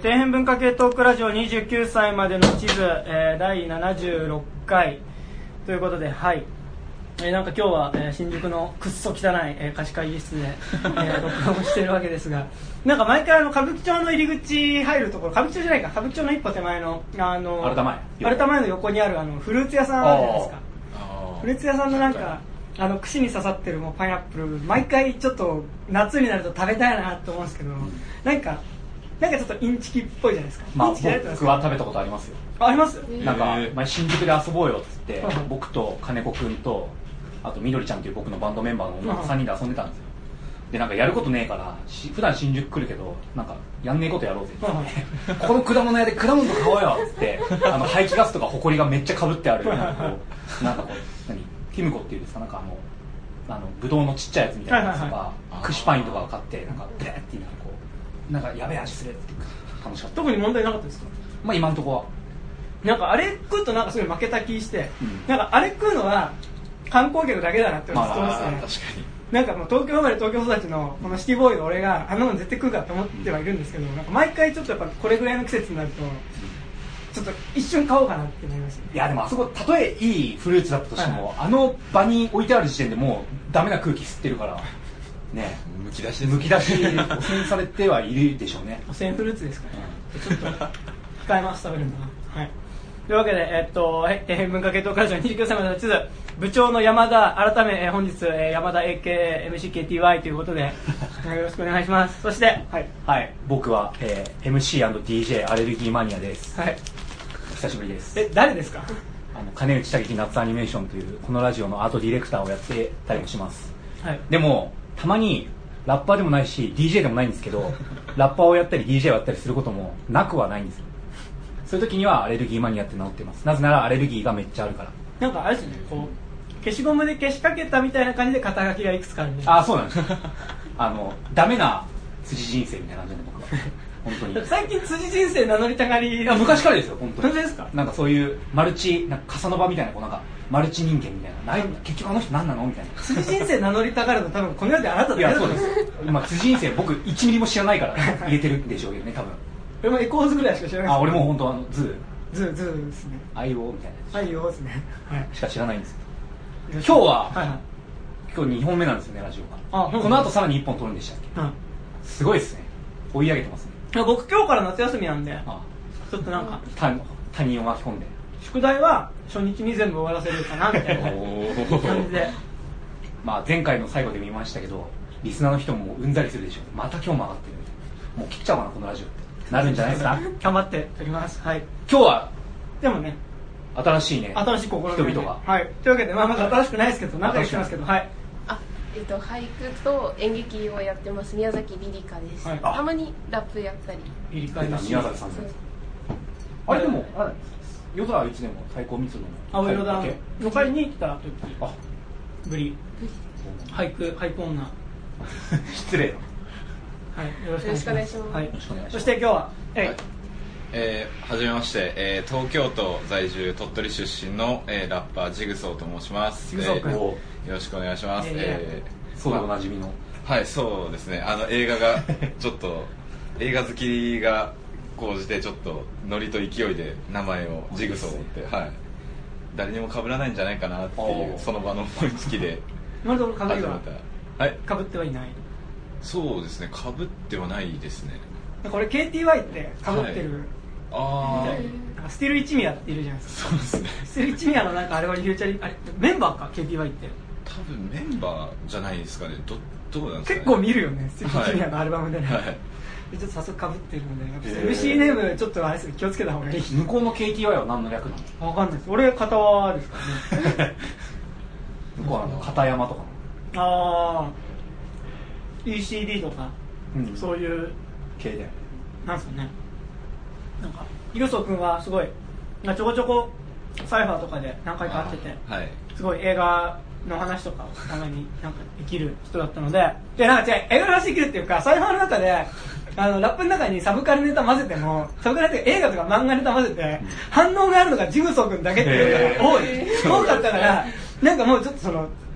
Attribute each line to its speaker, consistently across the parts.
Speaker 1: 底辺文化系トークラジオ29歳までの地図、第76回ということで、はい、なんか今日は、新宿のくっそ汚い、貸し会議室で、録音しているわけですが、なんか毎回歌舞伎町の入り口入るところ、歌舞伎町じゃないか、歌舞伎町の一歩手前のアルタ前の横にあるフルーツ屋さんあるじゃないですか。フルーツ屋さんのなんか串に刺さってるもうパイナップル、毎回ちょっと夏になると食べたいなと思うんですけど、なんかちょっとインチキっぽいじゃないですか。
Speaker 2: まあ、僕は食べたことありますよ。
Speaker 1: あります？
Speaker 2: なんか前新宿で遊ぼうよっつって、僕と金子くんとあとみどりちゃんという僕のバンドメンバーの女の子3人で遊んでたんですよ。でなんかやることねえから普段新宿来るけどなんかやんねえことやろうぜってここの果物屋で果物と買おうよっつって排気ガスとかホコリがめっちゃかぶってあるなんかこうティムコっていうんですか、なんかブドウのちっちゃいやつみたいなやつとか、串パインとかを買ってなんかブレーってなんかやべえ味するって楽しかった。
Speaker 1: 特に問題なかったですか？
Speaker 2: まあ今のとこは
Speaker 1: なんかあれ食うとなんかすごい負けた気して、なんかあれ食うのは観光客だけだなって思ってますね。
Speaker 3: 確かに
Speaker 1: なんかもう東京生まれ東京育ちのこのシティボーイの俺があんなもん絶対食うかって思ってはいるんですけど、なんか毎回ちょっとやっぱこれぐらいの季節になるとちょっと一瞬買おうかなって思います、ね。い
Speaker 2: やでもあそこたとえいいフルーツだったとしても、あの場に置いてある時点でもうダメな空気吸ってるからね、
Speaker 3: むき出し
Speaker 2: 汚染されてはいるでしょうね。
Speaker 1: 汚染フルーツですかね、ちょっと控えます食べるのは。はい、というわけで、底辺文化系トークラジオ29歳までの地図部長の山田、改め、本日、山田 AKMCKTY ということでよろしくお願いします。そして
Speaker 2: はい、僕は、MC&DJ アレルギーマニアです。
Speaker 1: はい、
Speaker 2: 久しぶりです。
Speaker 1: 誰ですか？
Speaker 2: 金内武夏アニメーションというこのラジオのアートディレクターをやってたりもします。
Speaker 1: はい、
Speaker 2: でもたまにラッパーでもないし DJ でもないんですけどラッパーをやったり DJ をやったりすることもなくはないんですよ。そういう時にはアレルギーマニアって名乗ってます。なぜならアレルギーがめっちゃあるから。
Speaker 1: なんかあれですね、こう消しゴムで消しかけたみたいな感じで肩書きがいくつかあるんで。
Speaker 2: あ、そうなんですダメな辻人生みたいな感じで僕は本当に
Speaker 1: 最近辻人生名乗りたがり。
Speaker 2: 昔からですよ本当に。
Speaker 1: 本当ですか？
Speaker 2: なんかそういうマルチなんかカサノバみたいななんかマルチ人間みたいな、結局あの人何なのみたいな。
Speaker 1: 辻人生名乗りたがるの多分この世であなただけだと思うんですよ。
Speaker 2: 今辻人生僕1ミリも知らないから入れてるんでしょうけどね多分。
Speaker 1: 俺もエコーズぐらいしか知らないです。
Speaker 2: 俺も本当
Speaker 1: ズーですね。
Speaker 2: IO みたいな。
Speaker 1: IO ですね。はい。
Speaker 2: しか知らないんですけど。今日は、今日2本目なんですよねラジオが。この後さらに1本撮るんでしたっけ？すごいですね。追い上げてますね。
Speaker 1: 僕今日から夏休みなんで、ちょっとなんか
Speaker 2: 他人を巻き込んで。
Speaker 1: 宿題は初日に全部終わらせるかなみたいな感じで。
Speaker 2: まあ前回の最後で見ましたけど、リスナーの人もうんざりするでしょう。また今日も上がってるみたいな。もう切っちゃおうかなこのラジオって。なるんじゃないですか？
Speaker 1: 頑張っております。はい。
Speaker 2: 今日は
Speaker 1: でもね、
Speaker 2: 新しい試み、
Speaker 1: 人々が。はい。というわけでまず新しくないですけど、何回かしてますけど、はい。
Speaker 4: 俳句と演劇をやってます宮崎リリカです。たまにラップやったり。
Speaker 1: リリカ
Speaker 2: です。宮崎さんです。あれでも夜空はいつでも太鼓密度の
Speaker 1: 青色だの会に来た時。ぶり。俳句女。
Speaker 2: 失礼。
Speaker 1: はい、よろしくお願いします。はい、そして今日は、
Speaker 3: はじめまして、東京都在住鳥取出身の、ラッパージグソーと申します。
Speaker 1: ジグソー君、
Speaker 3: よろしくお願いします。
Speaker 2: そうでおなじみの。
Speaker 3: はい、そうですね。映画がちょっと映画好きが高じてちょっとノリと勢いで名前をジグソーって、はい、誰にも被らないんじゃないかなっていうその場の思いつきで
Speaker 1: 始めた。
Speaker 3: はい、
Speaker 1: 被ってはいない。
Speaker 3: そうですね、被ってはないですね。
Speaker 1: これ KTY って被ってる、スティル一宮っているじゃないですか。
Speaker 3: そうですね。
Speaker 1: スティル一宮のなんかあれはフューチャリあれメンバーか KTY って
Speaker 3: 多分メンバーじゃないですかね。どうなんですかね。
Speaker 1: 結構見るよねスティル一宮のアルバムでね。ちょっと早速被ってるので MC ネームちょっとあれです気をつけた方がいい。
Speaker 2: 向こうの KTY は何の略なの？
Speaker 1: 分かんないです。俺片輪ですからね。
Speaker 2: 向こうは片山とか
Speaker 1: のECD とか、そういう
Speaker 2: 系で
Speaker 1: なんですかね。なんかイルソ君はすごいちょこちょこサイファーとかで何回か会ってて、すごい映画の話とかをたまになんかできる人だったので、なんか映画の話できるっていうか、サイファーの中でラップの中にサブカルネタ混ぜても、サブカルネタ映画とか漫画ネタ混ぜて反応があるのがジグソー君だけっていうのが多かったから、なんかもうちょっと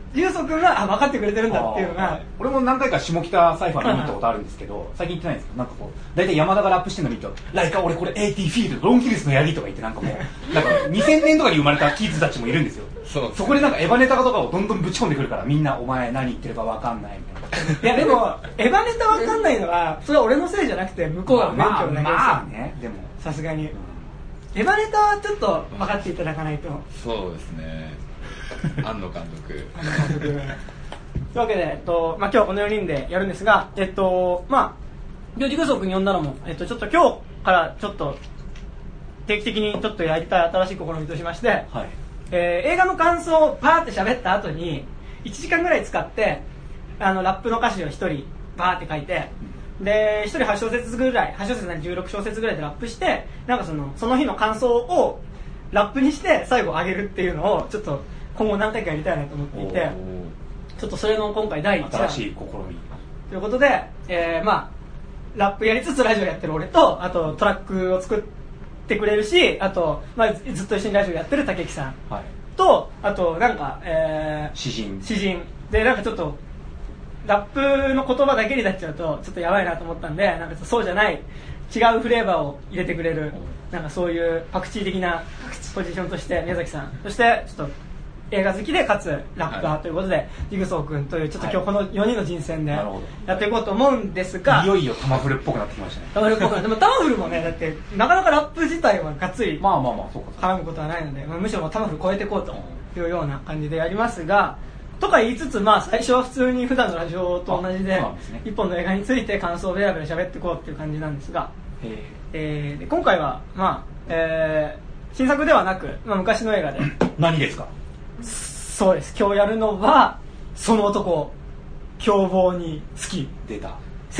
Speaker 1: ジグソー君が分かってくれてるんだっていうのが、
Speaker 2: 俺も何回か下北サイファーに見たことあるんですけど、最近行ってないんですけど、なんかこう大体山田がラップしてるの見るとライカ俺これ AT フィールドロンキルスの槍とか言って、なんかもうなんか2000年とかに生まれたキッズたちもいるんですよ。そこでなんかエヴァネタとかをどんどんぶち込んでくるから、みんなお前何言ってるか分かんないみたいな。
Speaker 1: いやでもエヴァネタ分かんないのはそれは俺のせいじゃなくて向こうが免許を投げ
Speaker 2: まあね、でも
Speaker 1: さすがに、エヴァネタはちょっと分かっていただかないと。
Speaker 3: そうですね。庵野監督。
Speaker 1: というわけで、今日はこの4人でやるんですが、今日ジグソー君呼んだのも、ちょっと今日からちょっと定期的にちょっとやりたい新しい試みとしまして、
Speaker 2: はい、
Speaker 1: 映画の感想をパーって喋った後に1時間ぐらい使ってラップの歌詞を1人バーって書いて、で1人8小節ぐらい、8小節なり16小節ぐらいでラップして、なんかその日の感想をラップにして最後上げるっていうのをちょっと今後何回かやりたいなと思っていて、ちょっとそれの今回第1弾
Speaker 2: 新しい試み
Speaker 1: ということで、ラップやりつつラジオやってる俺と、あとトラックを作ってくれるし、あと、ずっと一緒にラジオやってる竹木さんと、あとなんか、
Speaker 2: 詩人
Speaker 1: で、なんかちょっとラップの言葉だけになっちゃうとちょっとやばいなと思ったんで、なんかそうじゃない違うフレーバーを入れてくれる、なんかそういうパクチー的なポジションとして宮崎さん、そしてちょっと映画好きでかつラッパーということで、ジグソー君というちょっと今日この4人の人選でやっていこうと思うんですが、
Speaker 2: いよいよタマフルっぽくなってきましたね。
Speaker 1: タマフルっぽくなって、でもタマフルもね、だってなかなかラップ自体はがっつり
Speaker 2: そうか
Speaker 1: 絡むことはないので、むしろタマフル超えていこうというような感じでやりますが、とか言いつつ、最初は普通に普段のラジオと同じで一本の映画について感想をベラベラ喋っていこうっていう感じなんですが、で今回は新作ではなく、昔の映画で
Speaker 2: 何ですか？
Speaker 1: そうです。今日やるのはその男凶暴に好き。
Speaker 2: 出た。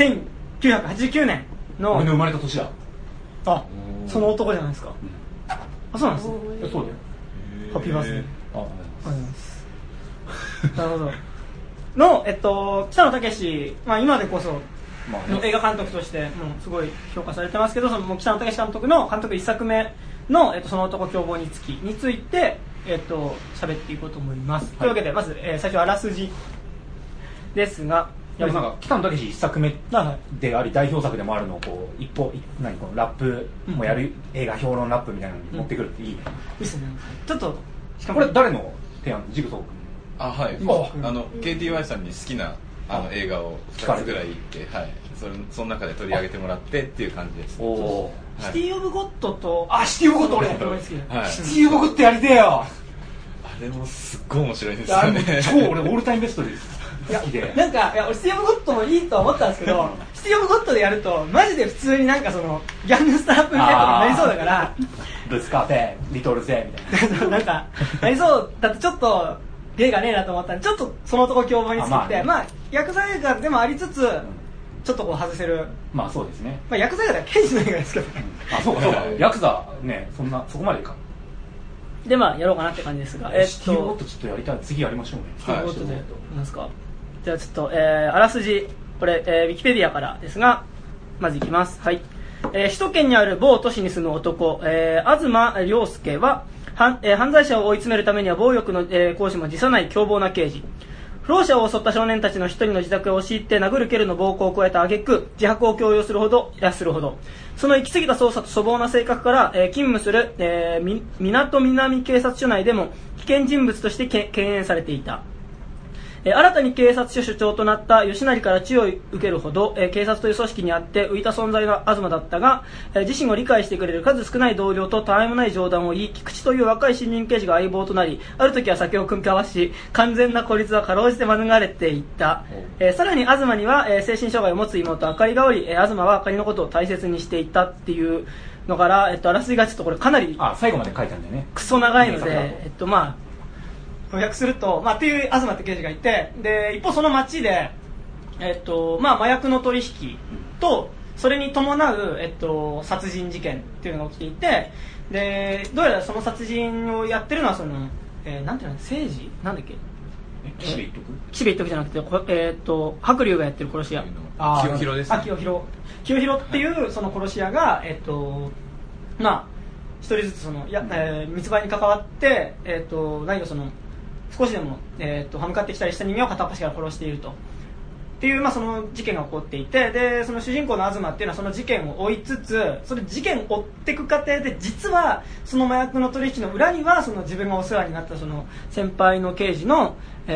Speaker 1: 1989年の
Speaker 2: 俺の生まれた年だ。
Speaker 1: あ、その男じゃないですか。あ、そうなんですね。
Speaker 2: そうだよ。
Speaker 1: ハッピーバースデー。
Speaker 2: ありがとうございます。
Speaker 1: なるほど。の北野武、今でこそ映画監督としてもうすごい評価されてますけど、その北野武監督の監督1作目のその男凶暴について喋っていこうと思います。というわけでまず、最初あらすじですが、
Speaker 2: なんか北野武一作目であり代表作でもあるのをこうこのラップもやる、映画評論ラップみたいなのに持ってくるっていいね。
Speaker 1: いいですね。ちょっと
Speaker 2: しかもこれ誰の提案？ジグソー君。
Speaker 3: はい。KTY さんに好きな映画を2つぐらい言って、はい。その中で取り上げてもらってっていう感じです。
Speaker 1: シティオブゴッドと
Speaker 2: シティオブゴッド俺
Speaker 1: 好き。
Speaker 2: シティオブゴッドやりてえよ。
Speaker 3: あれもすっごい面白いですよね。
Speaker 2: 超俺オールタイムベストです。好きで。
Speaker 1: なんか俺シティオブゴッドもいいと思ったんですけど、シティオブゴッドでやるとマジで普通になんかそのギャングスタープみたいなことになりそうだから、
Speaker 2: ブスカーフェリトルゼみたいな。
Speaker 1: なんかなりそうだとちょっと芸がねえなと思ったんで、ちょっとそのとこ凶暴について、ヤクザ映画でもありつつちょっとこう外せる、
Speaker 2: そうですね。
Speaker 1: ヤクザ映画では刑事の映画ですけどね。
Speaker 2: そうかヤクザね、そこまでいか
Speaker 1: でやろうかなって感じですが、
Speaker 2: シティオブゴッドちょっとやりたい。次やりましょうね。
Speaker 1: シティオブゴッドでなんですか。じゃあちょっと、あらすじこれ、ウィキペディアからですが、まずいきます。はい。首都圏にある某都市に住む男、東亮介は犯罪者を追い詰めるためには暴力の、行使も辞さない凶暴な刑事。不老者を襲った少年たちの一人の自宅へ押し入って殴る蹴るの暴行を加えた挙句、自白を強要するほどその行き過ぎた捜査と粗暴な性格から、勤務する、港南警察署内でも危険人物として敬遠されていた。新たに警察署署長となった吉成から注意を受けるほど、警察という組織にあって浮いた存在の東だったが、自身を理解してくれる数少ない同僚とたわいもない冗談を言い、菊池という若い新任刑事が相棒となり、ある時は酒を酌み交わし、完全な孤立はかろうじて免れていった。さらに東には、精神障害を持つ妹あかりがおり、東はあかりのことを大切にしていたっていうのから、あらすじがちょっとこれかなり
Speaker 2: 最後まで書いたんだよね。
Speaker 1: クソ長いので、予約すると、っていう東って刑事がいて、で一方その町で、麻薬の取引とそれに伴う、殺人事件っていうのが起きていて、でどうやらその殺人をやってるのはその、なんていうの、政治なんだっけ、
Speaker 2: 岸辺
Speaker 1: 一徳じゃなくて、白龍がやってる殺し屋、
Speaker 3: 清弘ですね。
Speaker 1: 清弘っていうその殺し屋が一人ずつその密売に関わって、何をその少しでも、歯向かってきたりした人間を片っ端から殺しているとっていう、その事件が起こっていて、でその主人公の東っていうのはその事件を追いつつ、それ事件を追っていく過程で実はその麻薬の取引の裏にはその自分がお世話になったその先輩の刑事のい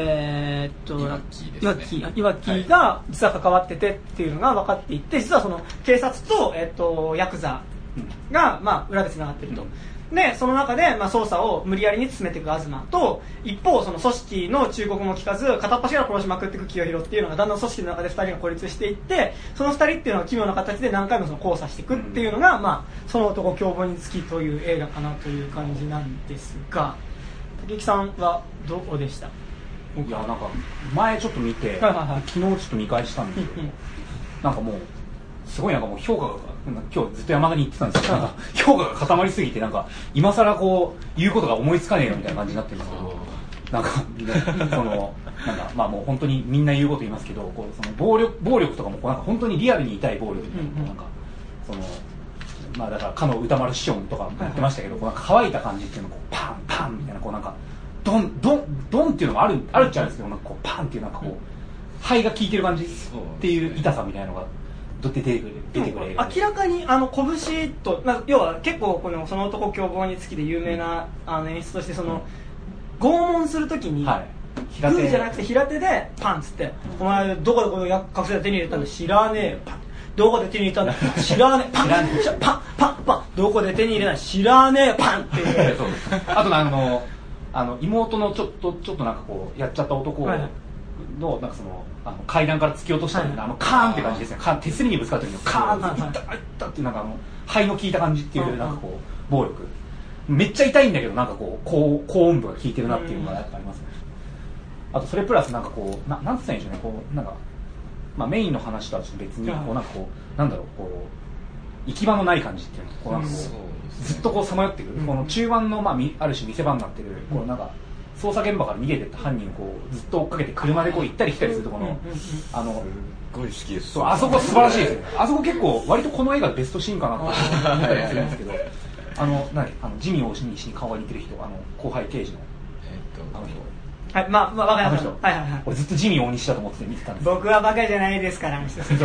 Speaker 1: わきが実は関わっててっていうのが分かっていって、実はその警察と、ヤクザが、裏でつながっていると。でその中で、捜査を無理やりに進めていく東と、一方その組織の忠告も聞かず片っ端から殺しまくっていく清弘っていうのがだんだん組織の中で2人が孤立していって、その2人っていうのは奇妙な形で何回もその交差していくっていうのが、その男凶暴につきという映画かなという感じなんですが、竹木さんはどうでした？
Speaker 2: いやなんか前ちょっと見て、昨日ちょっと見返したんですけどなんかもうすごいなんかもう評価が今日ずっと山田に言ってたんですけど評価が固まりすぎてなんか今更こう言うことが思いつかねえよみたいな感じになってるんですけど、なんかそのなんかもう本当にみんな言うこと言いますけど、こうその暴力とかもこうなんか本当にリアルに痛い暴力みたいな、なんかそのだからかの歌丸師匠とかも言ってましたけど、こうなんか乾いた感じっていうのをこうパンパンみたいなこうなんかドンっていうのもあるっちゃあるんですけど、なんかこうパンっていうなんかこう肺が効いてる感じっていう痛さみたいなのが出てくる
Speaker 1: 明らかに拳と要は結構このその男凶暴につきで有名な演出として、その拷問するときに、グーじゃなくて平手でパンっつって、お前どこでこの覚醒剤手に入れたんだ知らねえよ、パンどこで手に入れたんだ知らねえ、パンパンパンどこで手に入れない知らねえパンっていう
Speaker 2: あと妹のちょっとなんかこうやっちゃった男のなんかその階段から突き落とした時のカーンって感じですね。手すりにぶつかった時のカーンっていったっていうなんか肺の効いた感じっていうなんかこう暴力めっちゃ痛いんだけどなんかこう高音部が効いてるなっていうのがやっぱありますね。あとそれプラスなんかこうなんつったらいいんでしょうね、こうなんかメインの話とはちょっと別にこうなんかこうなんだろうこう行き場のない感じっていうのこうなんかこうずっとこうさまよってくる、この中盤のある種見せ場になってるこうなんか捜査現場から逃げてった犯人をこうずっと追っかけて車でこう行ったり来たりするところの
Speaker 3: すごい好きです。
Speaker 2: あそこ素晴らしいですよね。あそこ結構割とこの映画ベストシーンかなと思ったりするんですけどジミー大西に顔が似てる人、後輩刑事のあの人、
Speaker 1: はい、わかりました。
Speaker 2: 俺ずっとジミー大西だと思って見てたんです。
Speaker 1: 僕はバカじゃないですから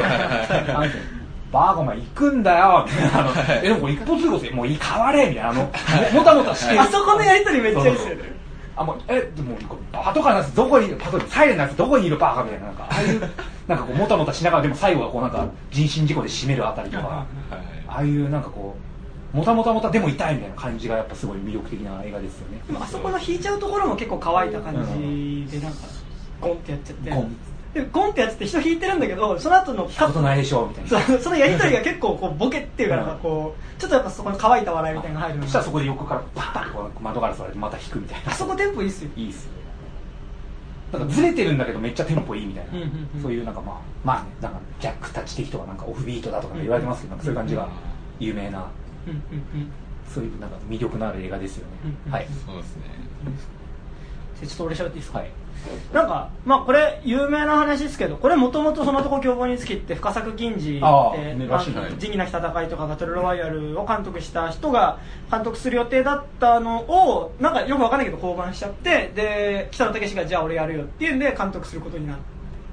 Speaker 2: バカお前行くんだよみたいなでもこれ一歩通行でもう変われみたいなもたもたして
Speaker 1: あそこのやりとりめっちゃいいですよね。
Speaker 2: でもパトカーのやつどこにいるパトカーサイレンのやつどこにいるバカみたいななんかああいうなんかこうもたもたしながらでも最後はこうなんか人身事故で締めるあたりとかああいうなんかこうもたもたでも痛いみたいな感じがやっぱすごい魅力的な映画ですよね。
Speaker 1: でもあそこの引いちゃうところも結構乾いた感じでなんかゴンってやっちゃってでゴンってやって人引いてるんだけど、その後の
Speaker 2: カットないでしょみたいな
Speaker 1: そのやりとりが結構こうボケっていうかなんかこうちょっとやっぱそこに乾いた笑いみたいなのが入るの
Speaker 2: そしたらそこで横からパーッと窓ガラス割れてまた引くみたいな。
Speaker 1: あそこテンポいいっすよ。
Speaker 2: いいっすよ。なんかずれてるんだけどめっちゃテンポいいみたいな、そういうなんかなんかジャックタッチ的とかなんかオフビートだとか言われてますけど、なんかそういう感じが有名な、そういうなんか魅力のある映画ですよね。はい。
Speaker 3: そうですね。
Speaker 1: ちょっと俺喋っていいですか。
Speaker 2: はい。
Speaker 1: なんかこれ有名な話ですけど、これもともとその男凶暴につきって深作金次って仁義なき戦いとかバトルロワイヤルを監督した人が監督する予定だったのをなんかよくわかんないけど降板しちゃって、で北野武がじゃあ俺やるよっていうんで監督することになって、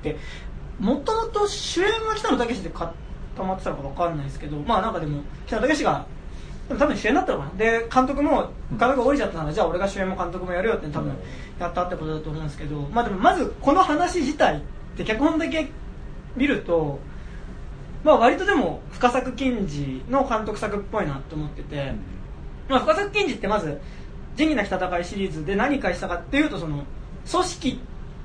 Speaker 1: もともと主演は北野武で固まってたのかわかんないですけど、なんかでも北野武が多分主演だったのかな。で監督が降りちゃったならじゃあ俺が主演も監督もやるよって多分やったってことだと思うんですけど、でもまずこの話自体って脚本だけ見ると割とでも深作金次の監督作っぽいなと思ってて、深作金次ってまず仁義なき戦いシリーズで何かしたかっていうと、その組織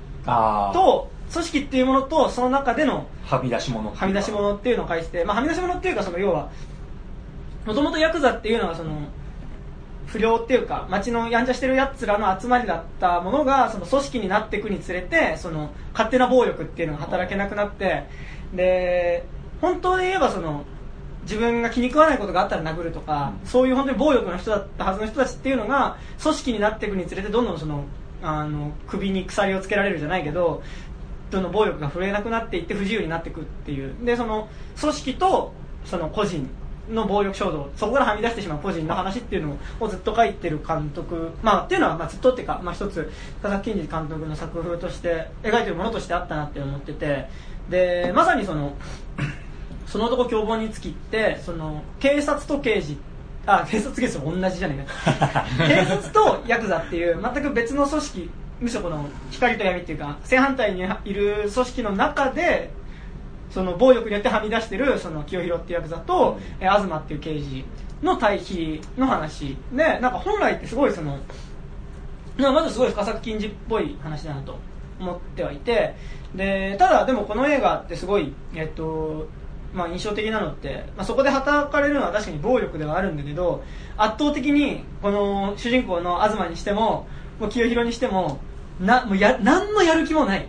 Speaker 1: っていうものとその中での
Speaker 2: はみ出し物
Speaker 1: っていうのを介して、はみ出し物っていうかその要はもともとヤクザっていうのはその不良っていうか街のやんちゃしてるやつらの集まりだったものがその組織になっていくにつれてその勝手な暴力っていうのが働けなくなって、で本当で言えばその自分が気に食わないことがあったら殴るとか、そういう本当に暴力の人だったはずの人たちっていうのが組織になっていくにつれてどんどんその首に鎖をつけられるじゃないけどどんどん暴力が震えなくなっていって不自由になっていくっていうで、その組織とその個人の暴力衝動、そこからはみ出してしまう個人の話っていうのをずっと書いてる監督、っていうのはずっとっていうか、一つ佐々木健二監督の作風として描いてるものとしてあったなって思ってて、でまさにその男凶暴につきってその警察と刑事、警察刑事と同じじゃねえか警察とヤクザっていう全く別の組織、むしろこの光と闇っていうか正反対にいる組織の中でその暴力によってはみ出してるその清弘っていうヤクザと、東っていう刑事の対比の話で、なんか本来ってすごいそのまずすごい深作金次っぽい話だなと思ってはいて、でただでもこの映画ってすごい印象的なのって、そこで働かれるのは確かに暴力ではあるんだけど、圧倒的にこの主人公の東にしても清弘にしても何のやる気もない、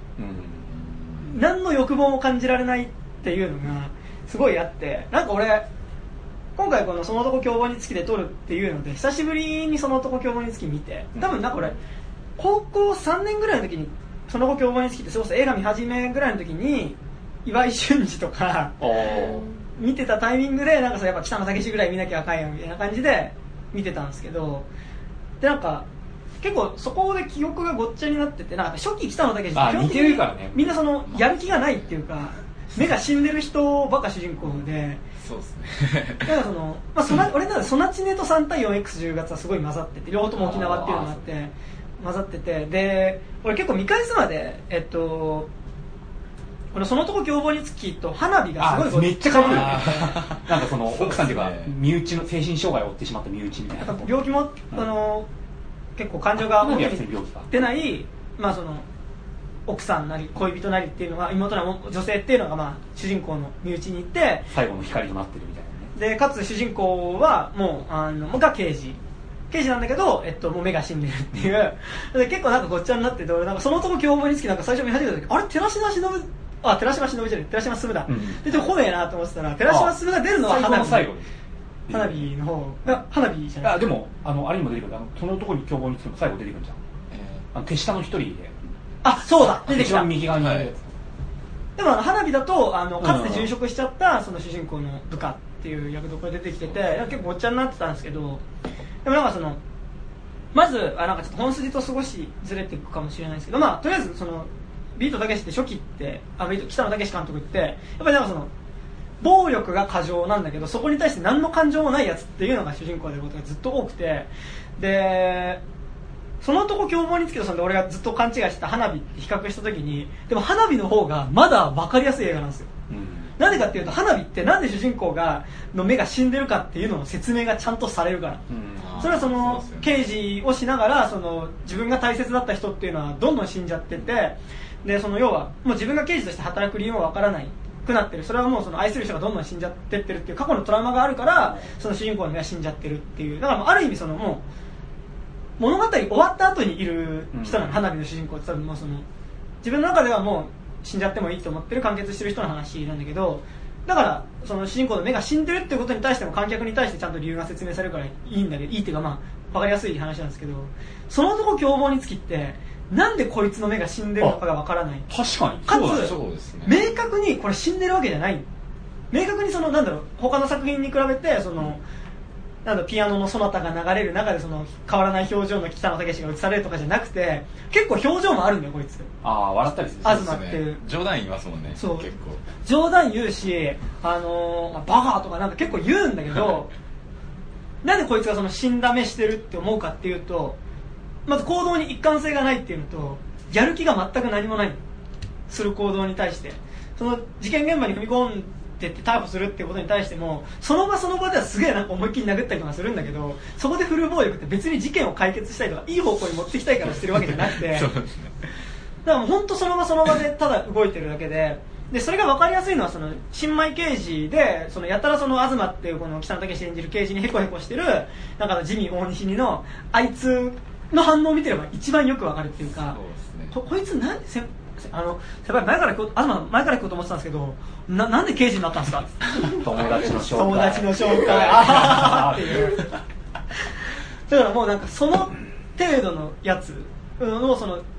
Speaker 1: 何の欲望も感じられないっていうのがすごいあって、なんか俺今回このその男凶暴につきで撮るっていうので久しぶりにその男凶暴につき見て、多分なんか俺高校3年ぐらいの時にその後凶暴につきってそれこそ映画見始めぐらいの時に岩井俊二とか見てたタイミングでなんかやっぱ北野武ぐらい見なきゃあかんよみたいな感じで見てたんですけど、でなんか結構そこで記憶がごっちゃになってて、なんか初期北野武って
Speaker 2: 似てるからね、
Speaker 1: みんなそのやる気がないっていうか目が死んでる人ばっか主人公で、
Speaker 3: そうですね
Speaker 1: だから俺なんかソナチネと 3×4X10 月はすごい混ざってて、両方とも沖縄っていうのがあって混ざってて、で俺結構見返すまでこのその男凶暴につきと花火がすごい
Speaker 2: めっちゃかぶるなんかその奥さんっていうか身内の精神障害を負ってしまった身内みたいな
Speaker 1: 病気も結構感情が出ないその奥さんなり恋人なりっていうのが妹なり女性っていうのが主人公の身内にいて
Speaker 2: 最後の光となってるみたいなね。
Speaker 1: でかつ主人公はもうが刑事なんだけど、もう目が死んでるっていうで結構なんかごっちゃになってて、俺なんかその男凶暴につきなんか最初見始めた時あれ寺島しのぶ寺島進だ、でも来ねえなと思ってたら寺島進が出るのは花火の方が花火じゃない。
Speaker 2: でもあれにも出てくる、その男に凶暴につきも最後出てくるじゃん、手下の一人で
Speaker 1: そうだ出てきた、
Speaker 2: 一番右側にあるやつ、
Speaker 1: でも花火だとかつて殉職しちゃったその主人公の部下っていう役どころが出てきてて結構ごっちゃになってたんですけど、でもなんかそのまずなんかちょっと本筋と少しずれていくかもしれないですけど、とりあえずそのビートたけしって初期って北野武監督ってやっぱりなんかその暴力が過剰なんだけどそこに対して何の感情もないやつっていうのが主人公であることがずっと多くて、でその男凶暴につきと俺がずっと勘違いしてた花火って比較した時にでも花火の方がまだ分かりやすい映画なんですよ、なんでかっていうと花火ってなんで主人公の目が死んでるかっていうのの説明がちゃんとされるから、それはその刑事をしながらその自分が大切だった人っていうのはどんどん死んじゃってて、でその要はもう自分が刑事として働く理由もわからないくなってる、それはもうその愛する人がどんどん死んじゃってってるっていう過去のトラウマがあるからその主人公の目が死んじゃってるっていう、だからある意味そのもう物語終わった後にいる人なの、花火の主人公って多分もうその自分の中ではもう死んじゃってもいいと思ってる完結してる人の話なんだけど、だからその主人公の目が死んでるってことに対しても観客に対してちゃんと理由が説明されるからいいんだけど、いいっていうか分かりやすい話なんですけど、その男凶暴につきってなんでこいつの目が死んでるのかが分からない、
Speaker 2: 確かに
Speaker 1: かつ
Speaker 3: そうですね、
Speaker 1: 明確にこれ死んでるわけじゃない、明確にその他の作品に比べてそのピアノのソナタが流れる中でその変わらない表情の北野武が映されるとかじゃなくて結構表情もあるんだよこいつ。
Speaker 2: 笑ったりする、
Speaker 1: 東っていう
Speaker 3: 冗談言いますもんね。
Speaker 1: そう
Speaker 3: 結構
Speaker 1: 冗談言うしバカとかなんか結構言うんだけどなんでこいつがその死んだ目してるって思うかっていうと、まず行動に一貫性がないっていうのとやる気が全く何もないする行動に対して、その事件現場に踏み込んでって逮捕するっていうことに対してもその場ではすげえなんか思いっきり殴ったりとかするんだけど、そこで振る暴力って別に事件を解決したいとかいい方向に持ってきたいからしてるわけじゃなくて
Speaker 3: そうですね、
Speaker 1: だからもう本当その場でただ動いてるだけで、それが分かりやすいのはその新米刑事でそのやたらその東っていうこの北野武演じる刑事にヘコヘコしてるなんかジミー大西にのあいつの反応を見てれば一番よく分かるっていうか、そうですね、こいつなんで先輩前から聞こうと思ってたんですけどなんで刑事になったんですか
Speaker 2: 友達の紹介
Speaker 1: っていうだからもうなんかその程度のやつのその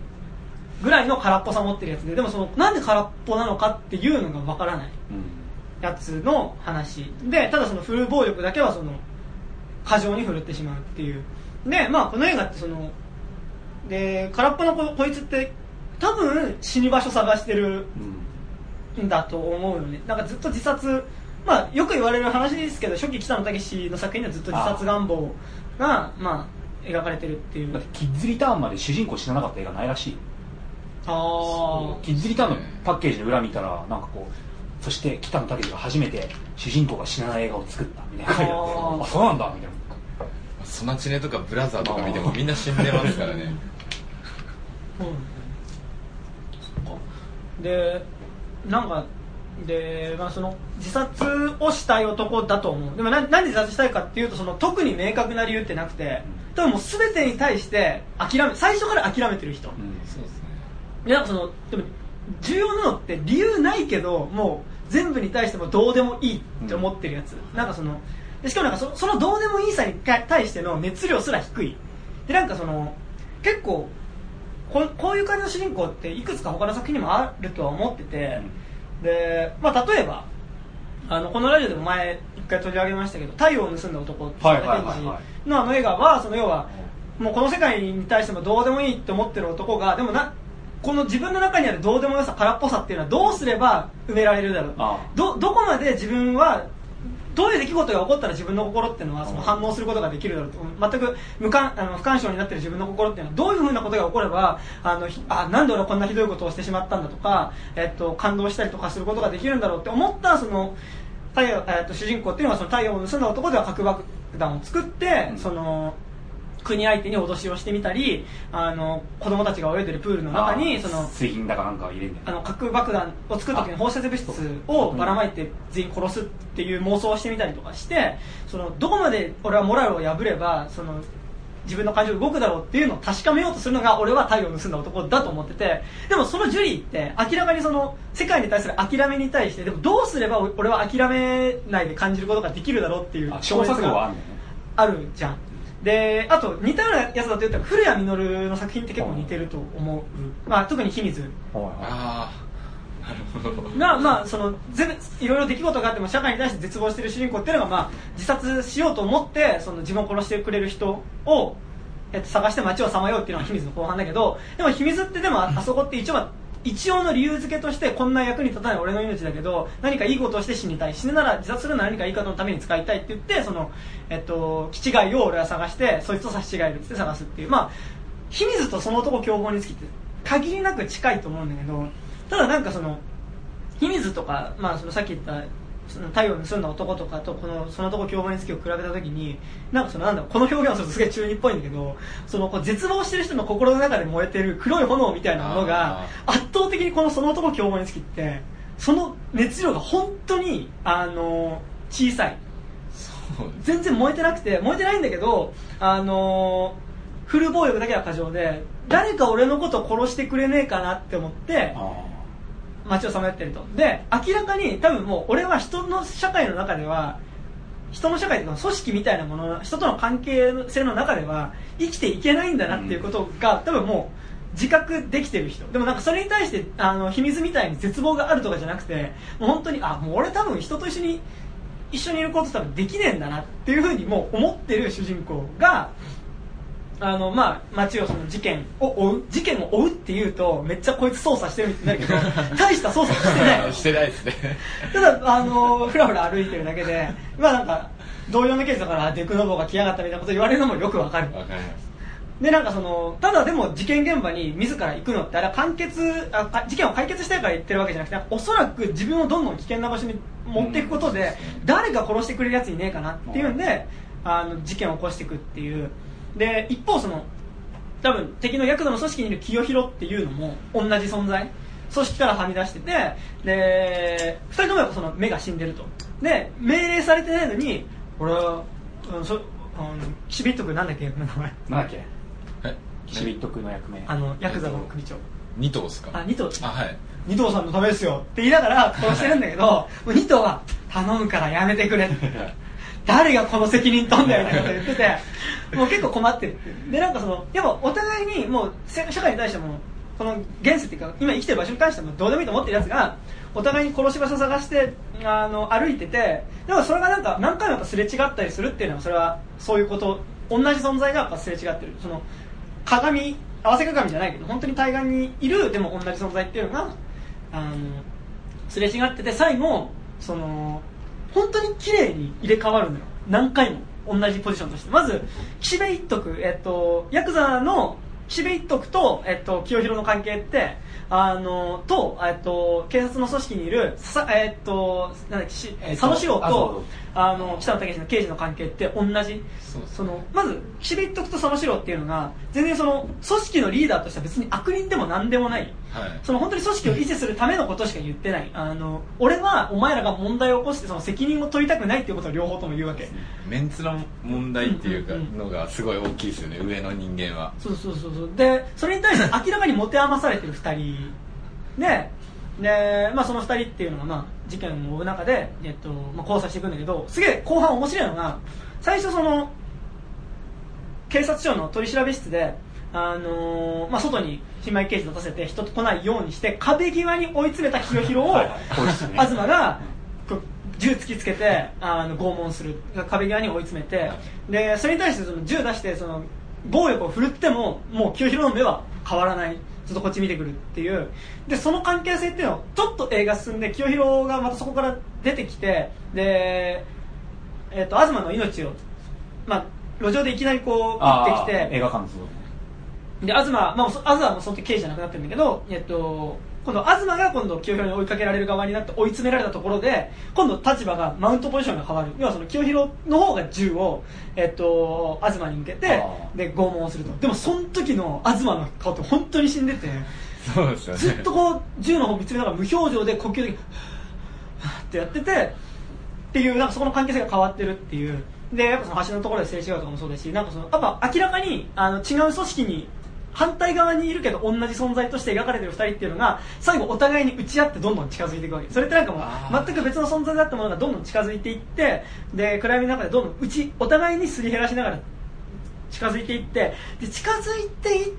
Speaker 1: ぐらいの空っぽさ持ってるやつで、でもそのなんで空っぽなのかっていうのがわからない、 やつの話で、ただその振る暴力だけはその過剰に振るってしまうっていう。でまあこの映画ってそので空っぽのこいつって多分死に場所探してるんだと思うよね。なんかずっと自殺、まあよく言われる話ですけど、初期北野武の作品ではずっと自殺願望がまあ描かれてるっていう。
Speaker 2: だってキッズリターンまで主人公死ななかった映画ないらしい。キッズリターンのパッケージの裏見たらなんかこう、そして北野武が初めて主人公が死なない映画を作ったみたいな書いてあって、あそうなんだみたいな。
Speaker 3: ソナチネとかブラザーとか見てもみんな死んでますからね。
Speaker 1: でなんかで、まあ、その自殺をしたい男だと思う。でもなんで自殺したいかっていうと、その特に明確な理由ってなくて、多分もう全てに対して最初から諦めてる人、
Speaker 3: そうですね。
Speaker 1: なんかそのでも重要なのって理由ないけどもう全部に対してもどうでもいいって思ってるやつ、なんかそのでしかもなんかそのどうでもいいさに対しての熱量すら低いで、なんかその結構こういう感じの主人公っていくつか他の作品にもあるとは思ってて、で、まあ、例えばこのラジオでも前一回取り上げましたけど、太陽を盗んだ男っていうの映画は、その要はもうこの世界に対してもどうでもいいって思ってる男が、でもこの自分の中にあるどうでもよさ、空っぽさっていうのはどうすれば埋められるだろう、どこまで自分はどういう出来事が起こったら自分の心っていうのはその反応することができるだろうと、全く不干渉になっている自分の心っていうのはどういうふうなことが起こればなんで俺はこんなひどいことをしてしまったんだとか、感動したりとかすることができるんだろうって思ったその主人公っていうのは、その太陽を盗んだ男では核爆弾を作って、その国相手に脅しをしてみたり、子供たちが泳いでるプールの中にその
Speaker 2: 水銀だかなんか入れんねん、
Speaker 1: 核爆弾を作る時に放射性物質をばらまいて全員殺すっていう妄想をしてみたりとかして、そのどこまで俺はモラルを破ればその自分の感情が動くだろうっていうのを確かめようとするのが俺は太陽を盗んだ男だと思ってて、でもそのジュリーって明らかにその世界に対する諦めに対して、でもどうすれば俺は諦めないで感じることができるだろうっていう
Speaker 2: 試行錯誤は
Speaker 1: あるじゃん。であと似たようなやつだと言ったら古谷実の作品って結構似てると思う、まあ、特に秘密が、まあ、そのいろいろ出来事があっても社会に対して絶望している主人公っていうのが、まあ、自殺しようと思ってその自分を殺してくれる人を、探して街をさまようっていうのが秘密の後半だけど、でも秘密ってでもあそこって一応の理由付けとして、こんな役に立たない俺の命だけど何かいいことをして死にたい、死ぬなら自殺するなら何かいいことのために使いたいって言って、その、気違いを俺は探してそいつと差し違えるって探すっていう、まあ秘密とその男凶暴につきって限りなく近いと思うんだけど、ただなんかその秘密とか、まあ、そのさっき言ったその太陽を盗んだ男とかとその男凶暴につきを比べた時に、なんかそのなんだろう、この表現をするとすげえ中二っぽいんだけど、その絶望してる人の心の中で燃えてる黒い炎みたいなものが圧倒的にその男凶暴につきってその熱量が本当に小さい。全然燃えてないんだけど、フル暴力だけは過剰で、誰か俺のことを殺してくれねえかなって思って街をさまよってると。で明らかに多分もう俺は人の社会の中では、人の社会というか組織みたいなもの、人との関係性の中では生きていけないんだなっていうことが多分もう自覚できてる人でも、なんかそれに対して秘密みたいに絶望があるとかじゃなくて、もう本当にもう俺多分人と一緒にいること多分できねえんだなっていうふうにもう思ってる主人公がまあ、街をその事件を追うっていうとめっちゃこいつ捜査してるみたいになるけど大した捜査してない
Speaker 3: してないですね。
Speaker 1: ただふらふら歩いてるだけで、まあなんか同様のケースだからデクノボーが来やがったみたいなこと言われるのもよくわかる。
Speaker 3: わかります。
Speaker 1: でなんかただでも事件現場に自ら行くのってあれは事件を解決したいから言ってるわけじゃなくて、おそらく自分をどんどん危険な場所に持っていくことで、誰が殺してくれるやついねえかなっていうんで事件を起こしていくっていう。で一方多分敵のヤクザの組織にいる清弘っていうのも同じ存在、組織からはみ出してて、で2人ともやっぱその目が死んでると。で命令されてないのに俺は岸辺一徳なんだっけ役の名前
Speaker 2: なんだっけ、岸辺一徳の役名
Speaker 1: ヤクザの組長
Speaker 3: 二頭ですか。
Speaker 1: 二頭、
Speaker 3: はい、
Speaker 1: 二頭さんのためですよって言いながら殺してるんだけどもう二頭は頼むからやめてくれ誰がこの責任取んだよみたいなこと言っててもう結構困ってるって。でなんかやっぱお互いにもう社会に対してもこの現世っていうか今生きてる場所に関してもどうでもいいと思ってるやつがお互いに殺し場所を探して歩いてて、でもそれがなんか何回もやっぱすれ違ったりするっていうのはそれはそういうこと、同じ存在がやっぱすれ違ってる、その鏡、合わせ鏡じゃないけど本当に対岸にいるでも同じ存在っていうのがすれ違ってて、最後その本当に綺麗に入れ替わるのよ、何回も同じポジションとして。まず岸辺一徳、ヤクザの岸辺一徳と、清弘の関係って警察の組織にいる佐野史郎と北野武の刑事の関係って同じ。そのまず岸辺一徳と佐野史郎っていうのが全然その組織のリーダーとしては別に悪人でも何でもない、はい、その本当に組織を維持するためのことしか言ってない。俺はお前らが問題を起こしてその責任を取りたくないっていうことを両方とも言うわけ。メ
Speaker 3: ンツの問題っていうかのがすごい大きいですよね、上の人間は。
Speaker 1: そうでそれに対して明らかに持て余されてる2人で、その2人っていうのが事件を追う中で、交差していくんだけど、すげえ後半面白いのが、最初その警察署の取り調べ室で、外に新米刑事を出せて人と来ないようにして壁際に追い詰めた清弘を東が銃突きつけて拷問する、壁際に追い詰めて、でそれに対してその銃出してその暴力を振るってももう清弘の目は変わらない、ずっとこっち見てくるっていう。でその関係性っていうのをちょっと映画進んで清弘がまたそこから出てきて、で、東の命を、路上でいきなりこう撃ってきて、
Speaker 2: 映画館
Speaker 1: で東もその時刑事じゃなくなってるんだけど、今度東が今度清弘に追いかけられる側になって追い詰められたところで、今度立場がマウントポジションが変わる。要はその清弘の方が銃を、東に向けてで拷問をすると。でもその時の東の顔って本当に死んでて、
Speaker 3: そうですよね、
Speaker 1: ずっとこう銃の方を見つめながら無表情で呼吸でってやっててっていう、なんかそこの関係性が変わってるっていう。でやっぱその橋のところですれ違うとかもそうだし、なんかそのやっぱ明らかに違う組織に反対側にいるけど同じ存在として描かれてる2人っていうのが最後お互いに打ち合ってどんどん近づいていくわけ。それってなんかもう全く別の存在だったものがどんどん近づいていって、で暗闇の中でどんどんお互いにすり減らしながら近づいていって、で近づいていって、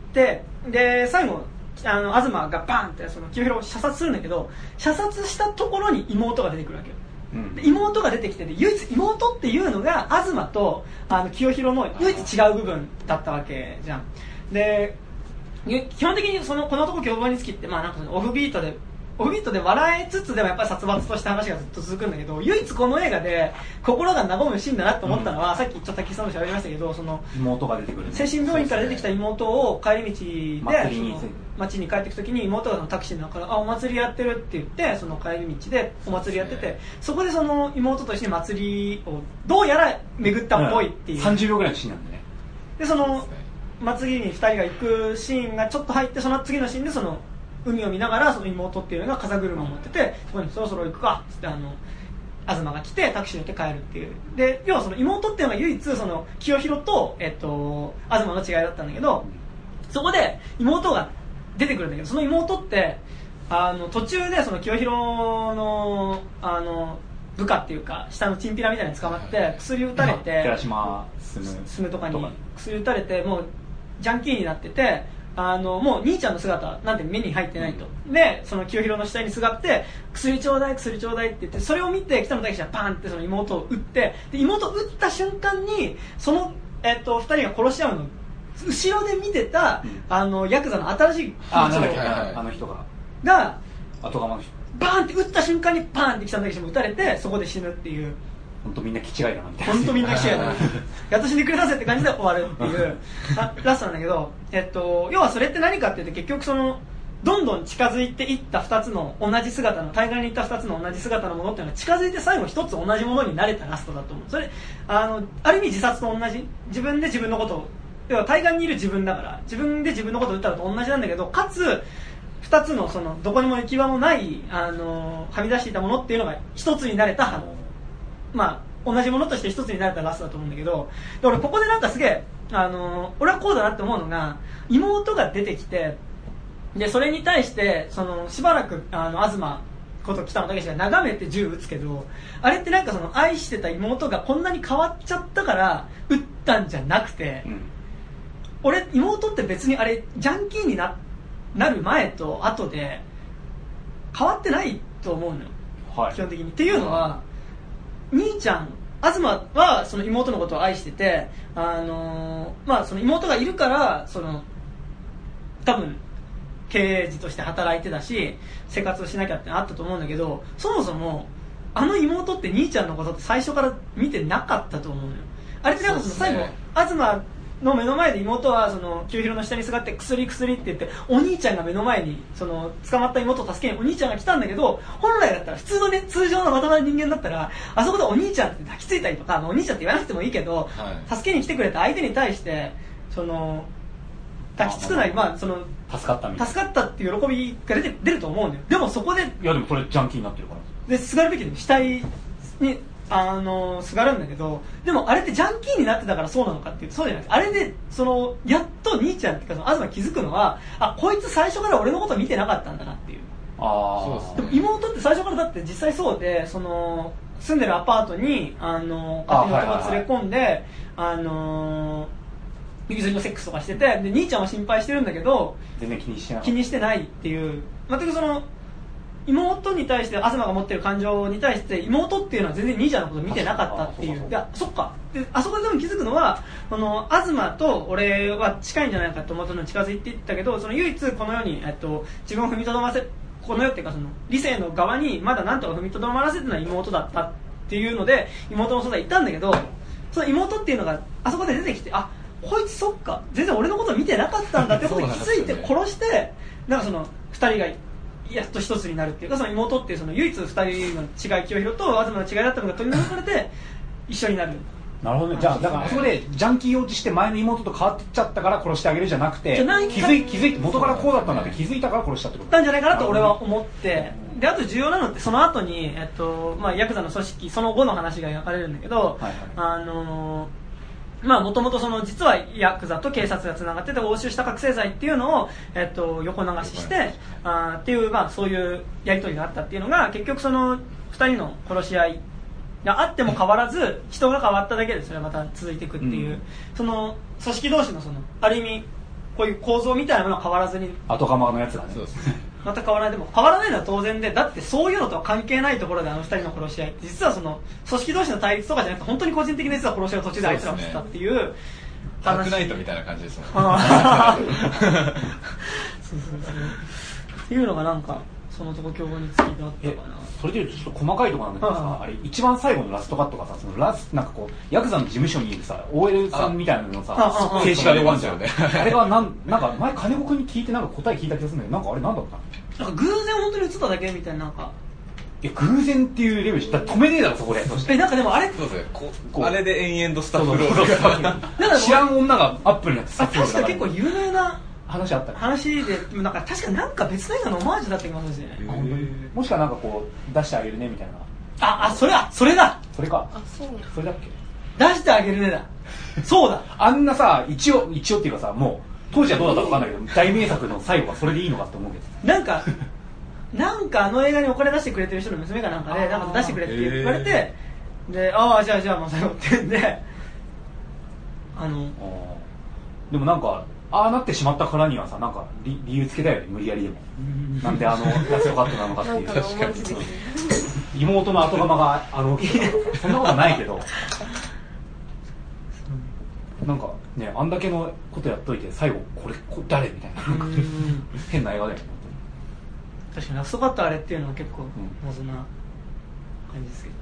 Speaker 1: で最後東がバーンってその清弘を射殺するんだけど、射殺したところに妹が出てくるわけよ。で妹が出てきてて、唯一妹っていうのが東と清弘の唯一違う部分だったわけじゃん。で基本的にこの男凶暴につきって、なんかそのオフビートで笑いつつでもやっぱり殺伐とした話がずっと続くんだけど、唯一この映画で心が和むシーンだなと思ったのは、さっきちょっと滝さんも喋りましたけど、その
Speaker 2: 妹が出てくる、
Speaker 1: 精神病院から出てきた妹を帰り道で町に帰っていくときに妹がそのタクシーの中からお祭りやってるって言って、その帰り道でお祭りやってて、そこでその妹と一緒に祭りをどうやら巡ったっぽいっていう、
Speaker 2: 30秒ぐらいのシーンなんでね。
Speaker 1: でその祭りに2人が行くシーンがちょっと入って、その次のシーンでその海を見ながらその妹っていうのが風車を持ってて、そこにそろそろ行くかって東が来てタクシーに乗って帰るっていう。で要はその妹っていうのが唯一その清弘と、東の違いだったんだけど、そこで妹が出てくるんだけど、その妹って途中でその清弘の部下っていうか下のチンピラみたいに捕まって薬打たれて、
Speaker 2: 寺島
Speaker 1: 進とかに薬打たれてもうジャンキーになってて、もう兄ちゃんの姿なんて目に入ってないと。でその清弘の下にすがって薬ちょうだいって言って、それを見て北野武がパンってその妹を撃って、で妹を撃った瞬間にその、2人が殺し合うの後ろで見てた、ヤクザの新しい
Speaker 2: あの人が後釜の人
Speaker 1: バーンって撃った瞬間にパーンって北野武も撃たれて、そこで死ぬっていう。
Speaker 2: 本当みんな気違いだなみたいな。
Speaker 1: 本当みんな気違いだな。やっと死んでくれたぜって感じで終わるっていうラストなんだけど、要はそれって何かっていうと、結局そのどんどん近づいていった2つの同じ姿の、対岸に行った2つの同じ姿のものっていうのが近づいて最後1つ同じものになれたラストだと思う。それある意味自殺と同じ、自分で自分のことを、要は対岸にいる自分だから自分で自分のことを撃ったのと同じなんだけど、かつ2つのそのどこにも行き場もないはみ出していたものっていうのが1つになれた、同じものとして一つになれたラストだと思うんだけど、で俺ここでなんかすげえ俺はこうだなって思うのが、妹が出てきて、でそれに対してそのしばらく東こと北野武が眺めて銃撃つけど、あれってなんかその愛してた妹がこんなに変わっちゃったから撃ったんじゃなくて、俺妹って別にあれジャンキーになっなる前と後で変わってないと思うのよ、
Speaker 2: はい、
Speaker 1: 基本的に。っていうのは兄ちゃん東はその妹のことを愛してて、まあ、その妹がいるからその多分経営児として働いてたし生活をしなきゃってあったと思うんだけど、そもそもあの妹って兄ちゃんのことって最初から見てなかったと思うのよ。あれってなんかその最後、東の目の前で妹はその清弘の下にすがって薬薬って言ってお兄ちゃんが目の前にその捕まった妹を助けにお兄ちゃんが来たんだけど、本来だったら普通のね通常のまともな人間だったらあそこでお兄ちゃんって抱きついたりとか、まあ、お兄ちゃんって言わなくてもいいけど、助けに来てくれた相手に対してその抱きつくなり、まあその
Speaker 2: 助かったみたいな、
Speaker 1: 助かったっていう喜びが出ると思うんだよ。でもそこで
Speaker 2: いやでもそれジャンキーになってるから
Speaker 1: ですがるべきで死体にすがるんだけど、でもあれってジャンキーになってたからそうなのかっていうとそうじゃなくて、あれでそのやっと兄ちゃんっていうかその東気づくのはこいつ最初から俺のこと見てなかったんだなっていう。
Speaker 3: そうですね。
Speaker 1: でも妹って最初からだって実際そうで、その住んでるアパートに勝手に男を連れ込んで指釣りのセックスとかしてて、で兄ちゃんは心配してるんだけど
Speaker 2: 全然気にして
Speaker 1: ないっていう、全くその妹に対して東が持ってる感情に対して妹っていうのは全然兄ちゃんのこと見てなかったっていう。いやそっかで、あそこででも気づくのは東と俺は近いんじゃないかと思ったのに近づいていったけど、その唯一この世に、自分を踏みとどまらせこの世っていうかその理性の側にまだなんとか踏みとどまらせてるのは妹だったっていうので妹の存在いたんだけど、その妹っていうのがあそこで出てきてこいつそっか全然俺のこと見てなかったんだってことに気づいて殺してなんかその2人がやっと一つになるっていうか、その妹っていうその唯一2人の違い清弘と東の違いだったのが取り除かれて一緒になる。
Speaker 2: なるほどね。じゃあだからあそこでジャンキー落ちして前の妹と変わってっちゃったから殺してあげるじゃなくて、気づいて元からこうだったんだって気づいたから殺したってこと
Speaker 1: なんじゃないかなと俺は思って、であと重要なのってその後にまあヤクザの組織その後の話が描かれるんだけど、まあもともとその実はヤクザと警察がつながってて押収した覚醒剤っていうのを横流ししてっていうまあそういうやり取りがあったっていうのが結局その2人の殺し合いがあっても変わらず人が変わっただけでそれはまた続いていくっていう、その組織同士のそのある意味こういう構造みたいなものは変わらずに
Speaker 2: 後釜のやつがね
Speaker 1: また変わらない。でも変わらないのは当然で、だってそういうのとは関係ないところで2人の殺し合いって実はその組織同士の対立とかじゃなくて本当に個人的な実は殺し合いを途中であいつらをしてたっていう
Speaker 3: ダークナイトみたいな感じですもん
Speaker 1: っていうのがなんかそのとこ競合についてあったかな。
Speaker 2: それでいうとちょっと細かいところなんだけどさ、あれ一番最後のラストカットがさ、そのなんかこうヤクザの事務所にいるさ OL さんみたいなのさ静止画で終わんじゃんねあれはなんか前金子君に聞いてなんか答え聞いた気がするんだけど、なんかあれなんだった
Speaker 1: の？なんか偶然本当に映っただけみたいな、なんか
Speaker 2: いや偶然っていうレベルだ止めねえだろそこで。
Speaker 1: なんかでもあれ
Speaker 3: そうですね、あれで延々とスタッフロール
Speaker 2: が知らん女がアップになってさ、
Speaker 1: 確か結構有名な
Speaker 2: 話あった
Speaker 1: 話で、なんか確かなんか別の映画のオマージュだった気がするんですよね。
Speaker 2: もしくはなんかこう出してあげるねみたいな。
Speaker 1: それだそれだ
Speaker 2: それだっけ、
Speaker 1: 出してあげるねだそうだ
Speaker 2: あんなさ一応っていうかさ、もう当時はどうだったか分かんないけど大名作の最後はそれでいいのかって思うけど、
Speaker 1: なんかあの映画にお金出してくれてる人の娘かなんかでなんか出してくれって言われて、でじゃあまあ最後って言うんで
Speaker 2: でもなんかああなってしまったからにはさ、なんか理由つけたよね、無理やりでもなんでラストカットなのかっていう確かに妹の後釜がそんなことないけどなんかね、あんだけのことやっといて最後これ誰みたいな変な映画だよね。
Speaker 1: 確かにラストカットあれっていうのは結構謎な感じですけど、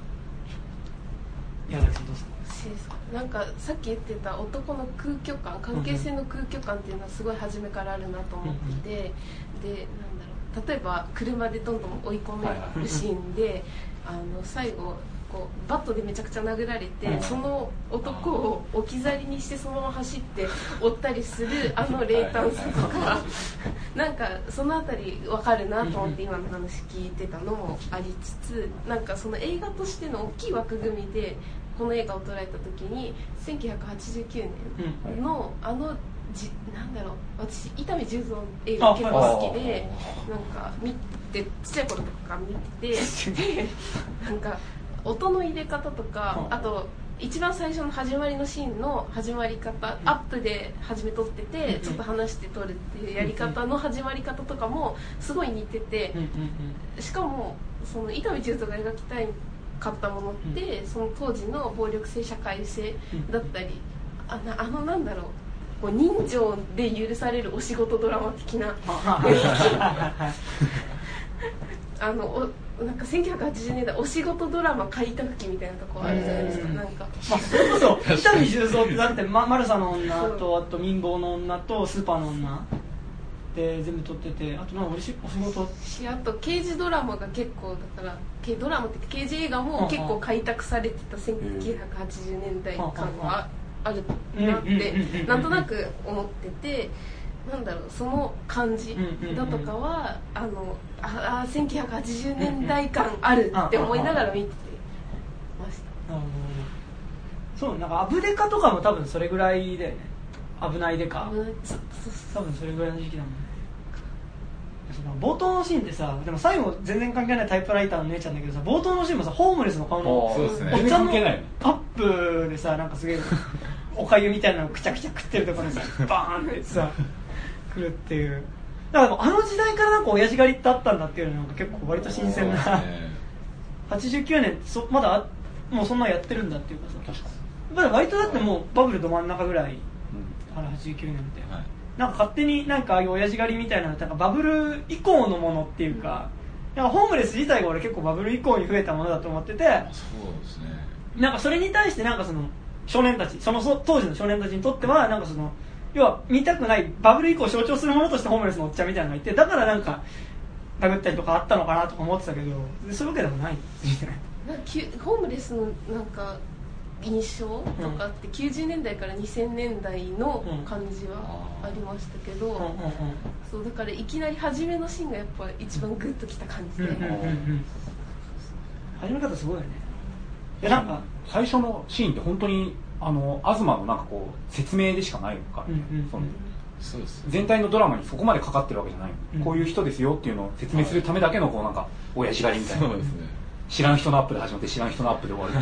Speaker 1: 宮崎さんどうですか？
Speaker 4: なんかさっき言ってた男の空虚感、関係性の空虚感っていうのはすごい初めからあるなと思っていて、でなんだろう、例えば車でどんどん追い込めるシーンで最後こうバットでめちゃくちゃ殴られて、その男を置き去りにしてそのまま走って追ったりする冷淡さとかなんかそのあたり分かるなと思って今の話聞いてたのもありつつ、なんかその映画としての大きい枠組みでこの映画を捉えた時に1989年のなんだろう、私伊丹十三の映画結構好きで、なんか見てちっちゃい頃とか見ててなんか音の入れ方とか、あと一番最初の始まりのシーンの始まり方、アップで始め撮ってて、ちょっと話して撮るっていうやり方の始まり方とかもすごい似てて、しかもその伊丹十三が描きたいかったものって、その当時の暴力性社会性だったり、なんだろう、こう人情で許されるお仕事ドラマ的ななんか1980年代お仕事ドラマ開拓期みたいなとこあるじゃないですか。なんか
Speaker 1: それこそ伊丹十三ってだってマルサの女とあと民放の女とスーパーの女で全部撮ってて、あとなんかお仕事
Speaker 4: あと刑事ドラマが結構だからドラマって刑事映画も結構開拓されてた1980年代感があるなってなんとなく思ってて、なんだろう、その感じだとかは1980年代感あるって思いながら見てました。
Speaker 1: そう、なんかアブデカとかも多分それぐらいだよね。危ないデカ多分それぐらいの時期だもんね。その冒頭のシーンってさ、でも最後全然関係ないタイプライターの姉ちゃんだけどさ、冒頭のシーンもさ、ホームレスの顔のおっちゃんのアップでさ、なんかすげえおかゆみたいなのくちゃくちゃ食ってるところでさバーンってさ来るっていう。だからあの時代からなんか親父狩りってあったんだっていうのが結構割と新鮮な89年まだもうそんなやってるんだっていうかさ、確かに割とだってもうバブルど真ん中ぐらい、89年って、なんか勝手になんかああいう親父狩りみたいな、なんかバブル以降のものっていうか、なんかホームレス自体が俺結構バブル以降に増えたものだと思ってて、
Speaker 3: そうですね。
Speaker 1: なんかそれに対してなんかその少年たち、その当時の少年たちにとってはなんかその要は見たくないバブル以降を象徴するものとしてホームレスのおっちゃんみたいなのがいて、だからなんか殴ったりとかあったのかなとか思ってたけど、そういうわけでもない
Speaker 4: ホームレスのなんか印象とかって90年代から2000年代の感じはありましたけど、そうだからいきなり初めのシーンがやっぱ一番グッときた感じで、
Speaker 1: 始め方すごいよね。でなんか
Speaker 2: 最初のシーンって本当に東のなんかこう説明でしかないのか、
Speaker 3: そうです。
Speaker 2: 全体のドラマにそこまでかかってるわけじゃない、こういう人ですよっていうのを説明するためだけのこうなんか親父狩りみたいな、
Speaker 3: そうですね。
Speaker 2: 知らん人のアップで始まって知らん人のアップで終わる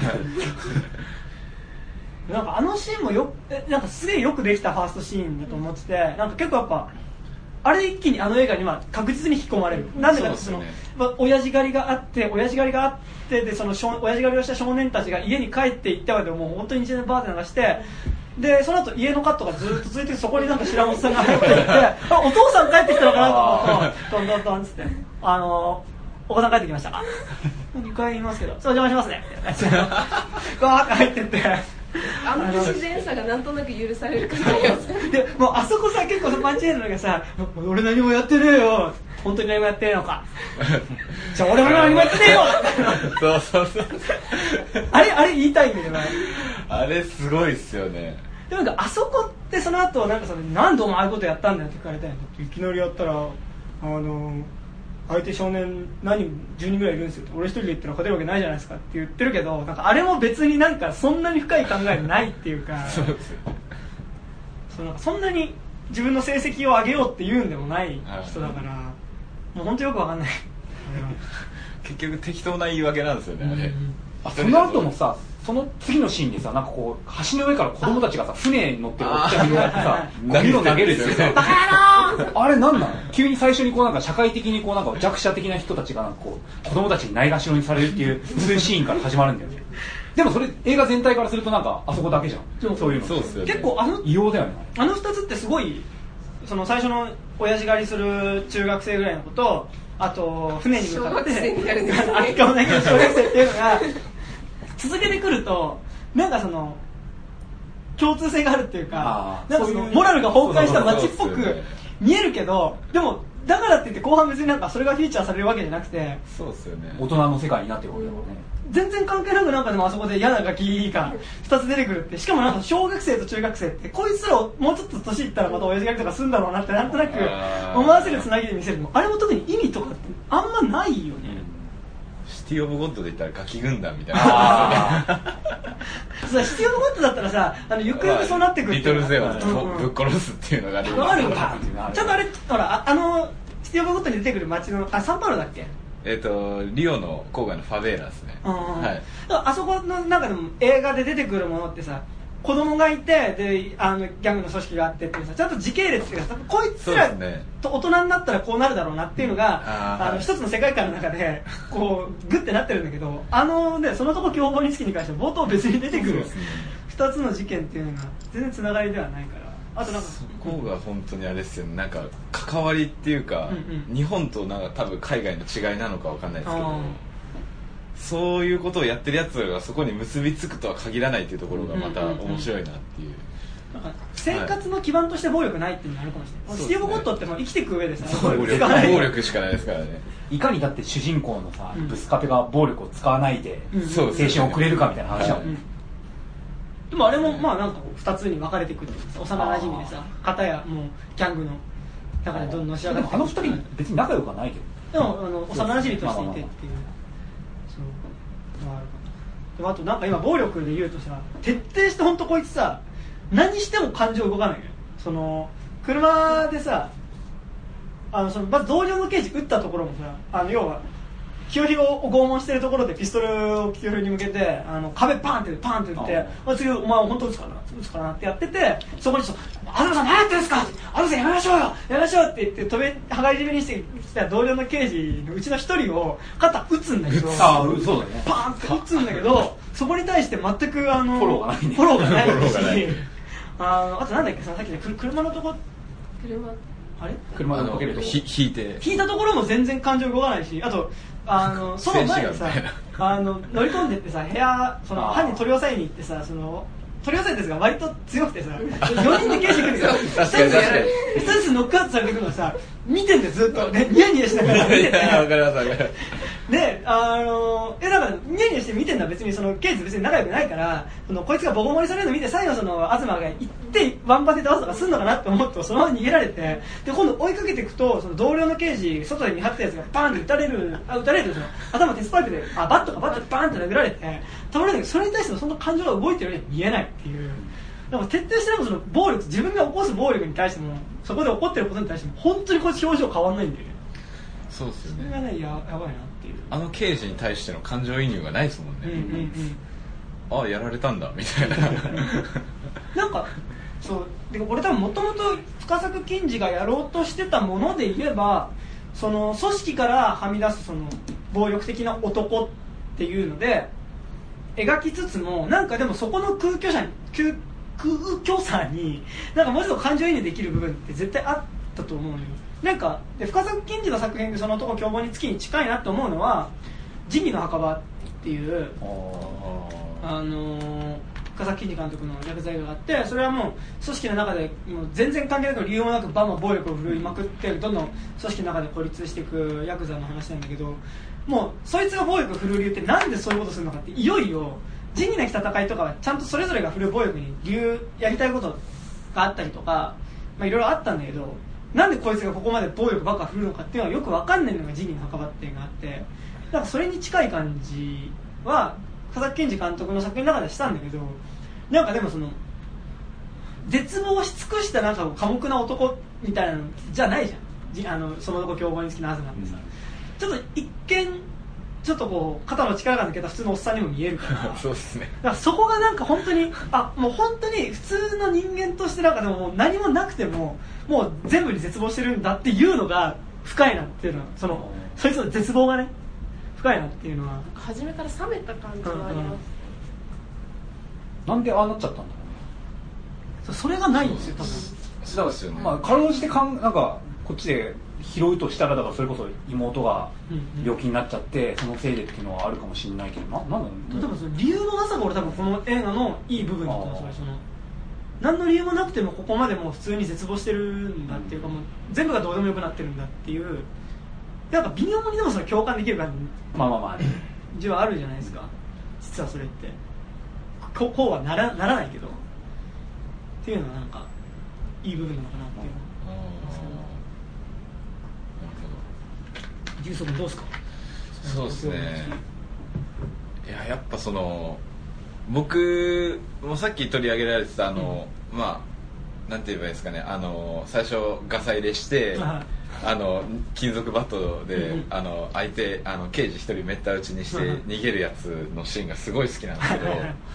Speaker 1: なんかあのシーンもなんかすげえよくできたファーストシーンだと思ってて、なんか結構やっぱあれ一気にあの映画には確実に引き込まれる。なんでかってその親父狩りがあってでその親父狩りをした少年たちが家に帰っていったわけでもう本当に一年バーで流して、でその後家のカットがずっと続いて、そこになんか知らんおっさんが入っていってお父さん帰ってきたのかなと思うと、どんどんどんっつってお子さん帰ってきましたか2回いますけど、そう邪魔しますねガーッて入ってって
Speaker 4: 不自然さがなんとなく許されるかな
Speaker 1: でもうあそこさ結構パンチエーのがさ、俺何もやってねえよ、本当に何もやってねえのかじゃあ俺も何もやってねえよ
Speaker 3: そう
Speaker 1: あれ言いたいんだけど、
Speaker 3: あれすごいっすよね。
Speaker 1: でもなんかあそこってその後なんか何度もああいうことやったんだよって聞かれたんやいきなりやったら相手少年何人10人ぐらいいるんですよ、俺一人で言ったら勝てるわけないじゃないですかって言ってるけど、なんかあれも別になんかそんなに深い考えないっていうか
Speaker 3: そうですよ。
Speaker 1: なんかそんなに自分の成績を上げようって言うんでもない人だから、もう本当よくわかんない
Speaker 3: 結局適当な言い訳なんですよね、あれ。
Speaker 2: その後もさ、その次のシーンでさ、なんかこう橋の上から子供たちがさ船に乗ってるおっちゃんがさゴミを投げるっていうあれなんなの？急に最初にこうなんか社会的にこうなんか弱者的な人たちがなんかこう子供たちにないがしろにされるっていうそういうシーンから始まるんだよね。でもそれ映画全体からするとなんかあそこだけじゃん。そういうの。
Speaker 3: そうですよね。
Speaker 1: 結構
Speaker 2: 異様だよね。
Speaker 1: あの2つってすごいその最初の親父狩りする中学生ぐらいの子と、あと船に向かって
Speaker 4: 小学生になるんですね。
Speaker 1: あっかもないけど小学生っていうのが続けてくるとなんかその共通性があるっていうか、なんかそのモラルが崩壊した街っぽく見えるけど、でもだからって言って後半別になんかそれがフィーチャーされるわけじゃなくて、
Speaker 3: そうですよね。
Speaker 2: 大人の世界になってるわけだからね。
Speaker 1: 全然関係なくなんかでもあそこで嫌なガキが2つ出てくるって、しかもなんか小学生と中学生ってこいつらをもうちょっと年いったらまた親父狩りとかするんだろうなってなんとなく思わせるつなぎで見せるの、あれも特に意味とかってあんまないよね。
Speaker 3: シティオブゴッドで言ったらガキ軍団みたいな
Speaker 1: そうシティオブゴッドだったらさゆくゆくそうなってくる
Speaker 3: リトルゼオをぶっ殺すっていうのが
Speaker 1: あるんだ。ちょっとあれほらシティオブゴッドに出てくる街のサンパウロだっけ
Speaker 3: リオの郊外のファベーラですね、はい、
Speaker 1: あそこの中でも映画で出てくるものってさ、子供がいてでギャングの組織があってってさ、ちゃんと時系列っていうか、こいつらと大人になったらこうなるだろうなっていうのが、一つの世界観の中でこうグッてなってるんだけど、ね、そのとこ凶暴につきに関しては冒頭別に出てくる2つの事件っていうのが全然つながりではないから。あとなんか
Speaker 3: そこが本当にあれですよね、なんか関わりっていうか、日本となんか多分海外の違いなのかわかんないですけど、そういうことをやってるやつがそこに結びつくとは限らないっていうところがまた面白いなっていう。
Speaker 1: なんか生活の基盤として暴力ないっていうのがあるかもしれない、スティーブ・ゴッドってもう生きていく上でさ、
Speaker 3: 暴力しかないですからね。
Speaker 2: いかにだって主人公のさ、ブスカペが暴力を使わないで青春を送れるかみたいな話だもん。
Speaker 1: でもあれもまあなんか2つに分かれていくっていうか、幼馴染でさ、片やもうギャングの中でどんどんのし上がって、
Speaker 2: あの2人別に仲良くはないけ
Speaker 1: ど、でも幼馴染としていてっていう、そうあるかな。でもあとなんか今暴力で言うとさ、徹底して本当こいつさ、何しても感情動かないよ。その車でさ、そのまず同僚の刑事撃ったところもさ、要は清弘を拷問してるところでピストルを清弘に向けて壁パンってパンって打って、次お前本当撃つかなってやってて、そこに東さん何やってんすか、東さんやめましょうよ、やめましょうって言って羽交い締めにしてきた同僚の刑事のうちの一人を肩撃つんだけど、
Speaker 2: そうだね、
Speaker 1: パーンって撃つんだけど、そこに対して全くフォ
Speaker 2: ローがないね、
Speaker 1: フォローがないしあとなんだっけ、さっきね、車のとこ
Speaker 2: 車でかけると
Speaker 1: 引いたところも全然感情動かないし、あとその前にさ乗り込んでってさ、部屋犯人取り押さえに行ってさ、取り押さえたやつが割と強くてさ、4人で刑事来るけど1人ずつノックアウトされていくのをさ見てんだよ、ずっとニヤニヤしながら見てて、
Speaker 3: わかりますわかります。
Speaker 1: でだからニヤニヤして見てんのは別に刑事別に仲良くないから、こいつがボコボコにされるの見て、最後東が行ってワンパンで倒すとかすんのかなって思ってそのまま逃げられて、で今度追いかけていくと、同僚の刑事外で見張ったやつがパーンって撃たれる頭鉄パイプでバットでバーンって殴られて倒れるんだけど、それに対してもそんな感情が動いてるように見えないっていう。でも徹底してでも暴力、自分が起こす暴力に対しても、そこで起こってることに対しても本当にこいつ表情変わんないんだよね。
Speaker 3: そうですよね。
Speaker 1: それがね、やばいなっていう。
Speaker 3: 刑事に対しての感情移入がないですもんね。ああやられたんだみたいな
Speaker 1: なんかそうで、俺多分もともと深作欣二がやろうとしてたもので言えば、その組織からはみ出すその暴力的な男っていうので描きつつも、なんかでもそこの空虚さになんかもうちょっと感情移入できる部分って絶対あったと思うのよ。なんかで深作欣二の作品でその男凶暴につきに近いなと思うのは仁義の墓場っていう深作欣二監督の薬剤があって、それはもう組織の中でもう全然関係なく理由もなくバンバン暴力を振るいまくってどんどん組織の中で孤立していくヤクザの話なんだけど、もうそいつが暴力を振るう理由ってなんでそういうことするのかって、いよいよ仁義なき戦いとかはちゃんとそれぞれが振るう暴力に理由やりたいことがあったりとか、まあいろいろあったんだけど、なんでこいつがここまで暴力ばっか振るうのかっていうのはよく分かんないのが仁義の墓場っていうのがあって、なんかそれに近い感じは深作欣二監督の作品の中でしたんだけど、なんかでもその絶望し尽くしたなんか寡黙な男みたいなのじゃないじゃん、その男凶暴につきなはずなんてさ、ちょっと一見ちょっとこう肩の力が抜けた普通のおっさんにも見えるから
Speaker 3: そうですね。
Speaker 1: だからそこがなんか本当にもう本当に普通の人間としてなんかでも何もなくてももう全部に絶望してるんだっていうのが深いなっていうのは、そいつの絶望がね深いなっていうのは
Speaker 4: 初めから冷めた感じはあります。
Speaker 2: なんでああなっちゃったんだろ
Speaker 1: うね。それがないんですよ多分。
Speaker 3: そうですよね。
Speaker 2: まあかろうじてなんかこっちで拾うとしたら、だからそれこそ妹が病気になっちゃって、そのせいでっていうのはあるかもしれないけど、なんだろう。
Speaker 1: 多分その理由のなさが俺多分この映画のいい部分だと思うんですよ。何の理由もなくてもここまでもう普通に絶望してるんだっていうか、もう全部がどうでもよくなってるんだっていう、なんか微妙にでもその共感できる感じはあるじゃないですか。実はそれってこうはならないけどっていうのはなんかいい部分なのかなっていう。ジュース君どうですか？
Speaker 3: そうですね。やっぱ僕もさっき取り上げられてたまあなんて言えばいいですかね、最初ガサ入れして、 金属バットで、
Speaker 1: うん
Speaker 3: 相手刑事一人めった打ちにして逃げるやつのシーンがすごい好きなんですけど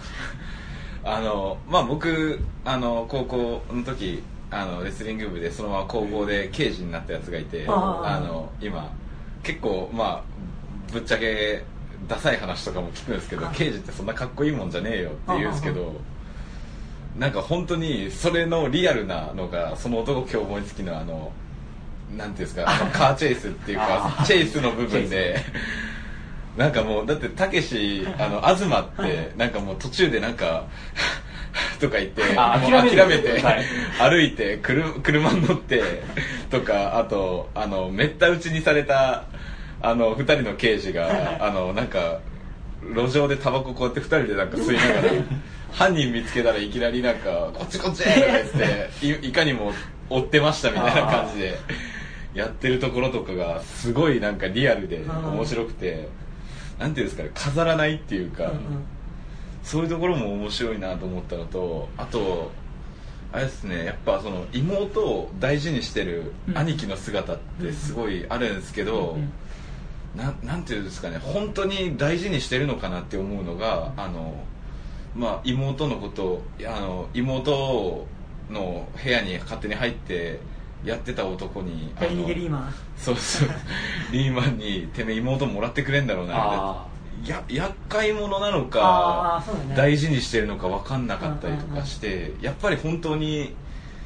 Speaker 3: まあ僕高校の時レスリング部でそのまま高校で刑事になったやつがいて今結構まあぶっちゃけダサい話とかも聞くんですけど、刑事ってそんなかっこいいもんじゃねえよって言うんですけど、なんか本当にそれのリアルなのがその男今日思いつきのなんていうんですかカーチェイスっていうかチェイスの部分でなんかもうだってたけし東ってなんかもう途中でなんかとか言って諦めて歩いて車に乗ってとか、あとめった打ちにされた2人の刑事がなんか路上でタバコこうやって2人でなんか吸いながら犯人見つけたらいきなりなんかこっちこっちとか言っていかにも追ってましたみたいな感じでやってるところとかがすごいなんかリアルで面白くて、なんていうんですかね、飾らないっていうか、そういうところも面白いなと思ったのと、あとあれですね、やっぱその妹を大事にしてる兄貴の姿ってすごいあるんですけど、なんていうんですかね、本当に大事にしてるのかなって思うのがまあ、妹のこと妹の部屋に勝手に入ってやってた男に
Speaker 1: やり逃げリーマン
Speaker 3: そうリーマンにてめえ妹もらってくれんだろうなみたいな、厄介者なのか、ね、大事にしてるのか分かんなかったりとかして、やっぱり本当に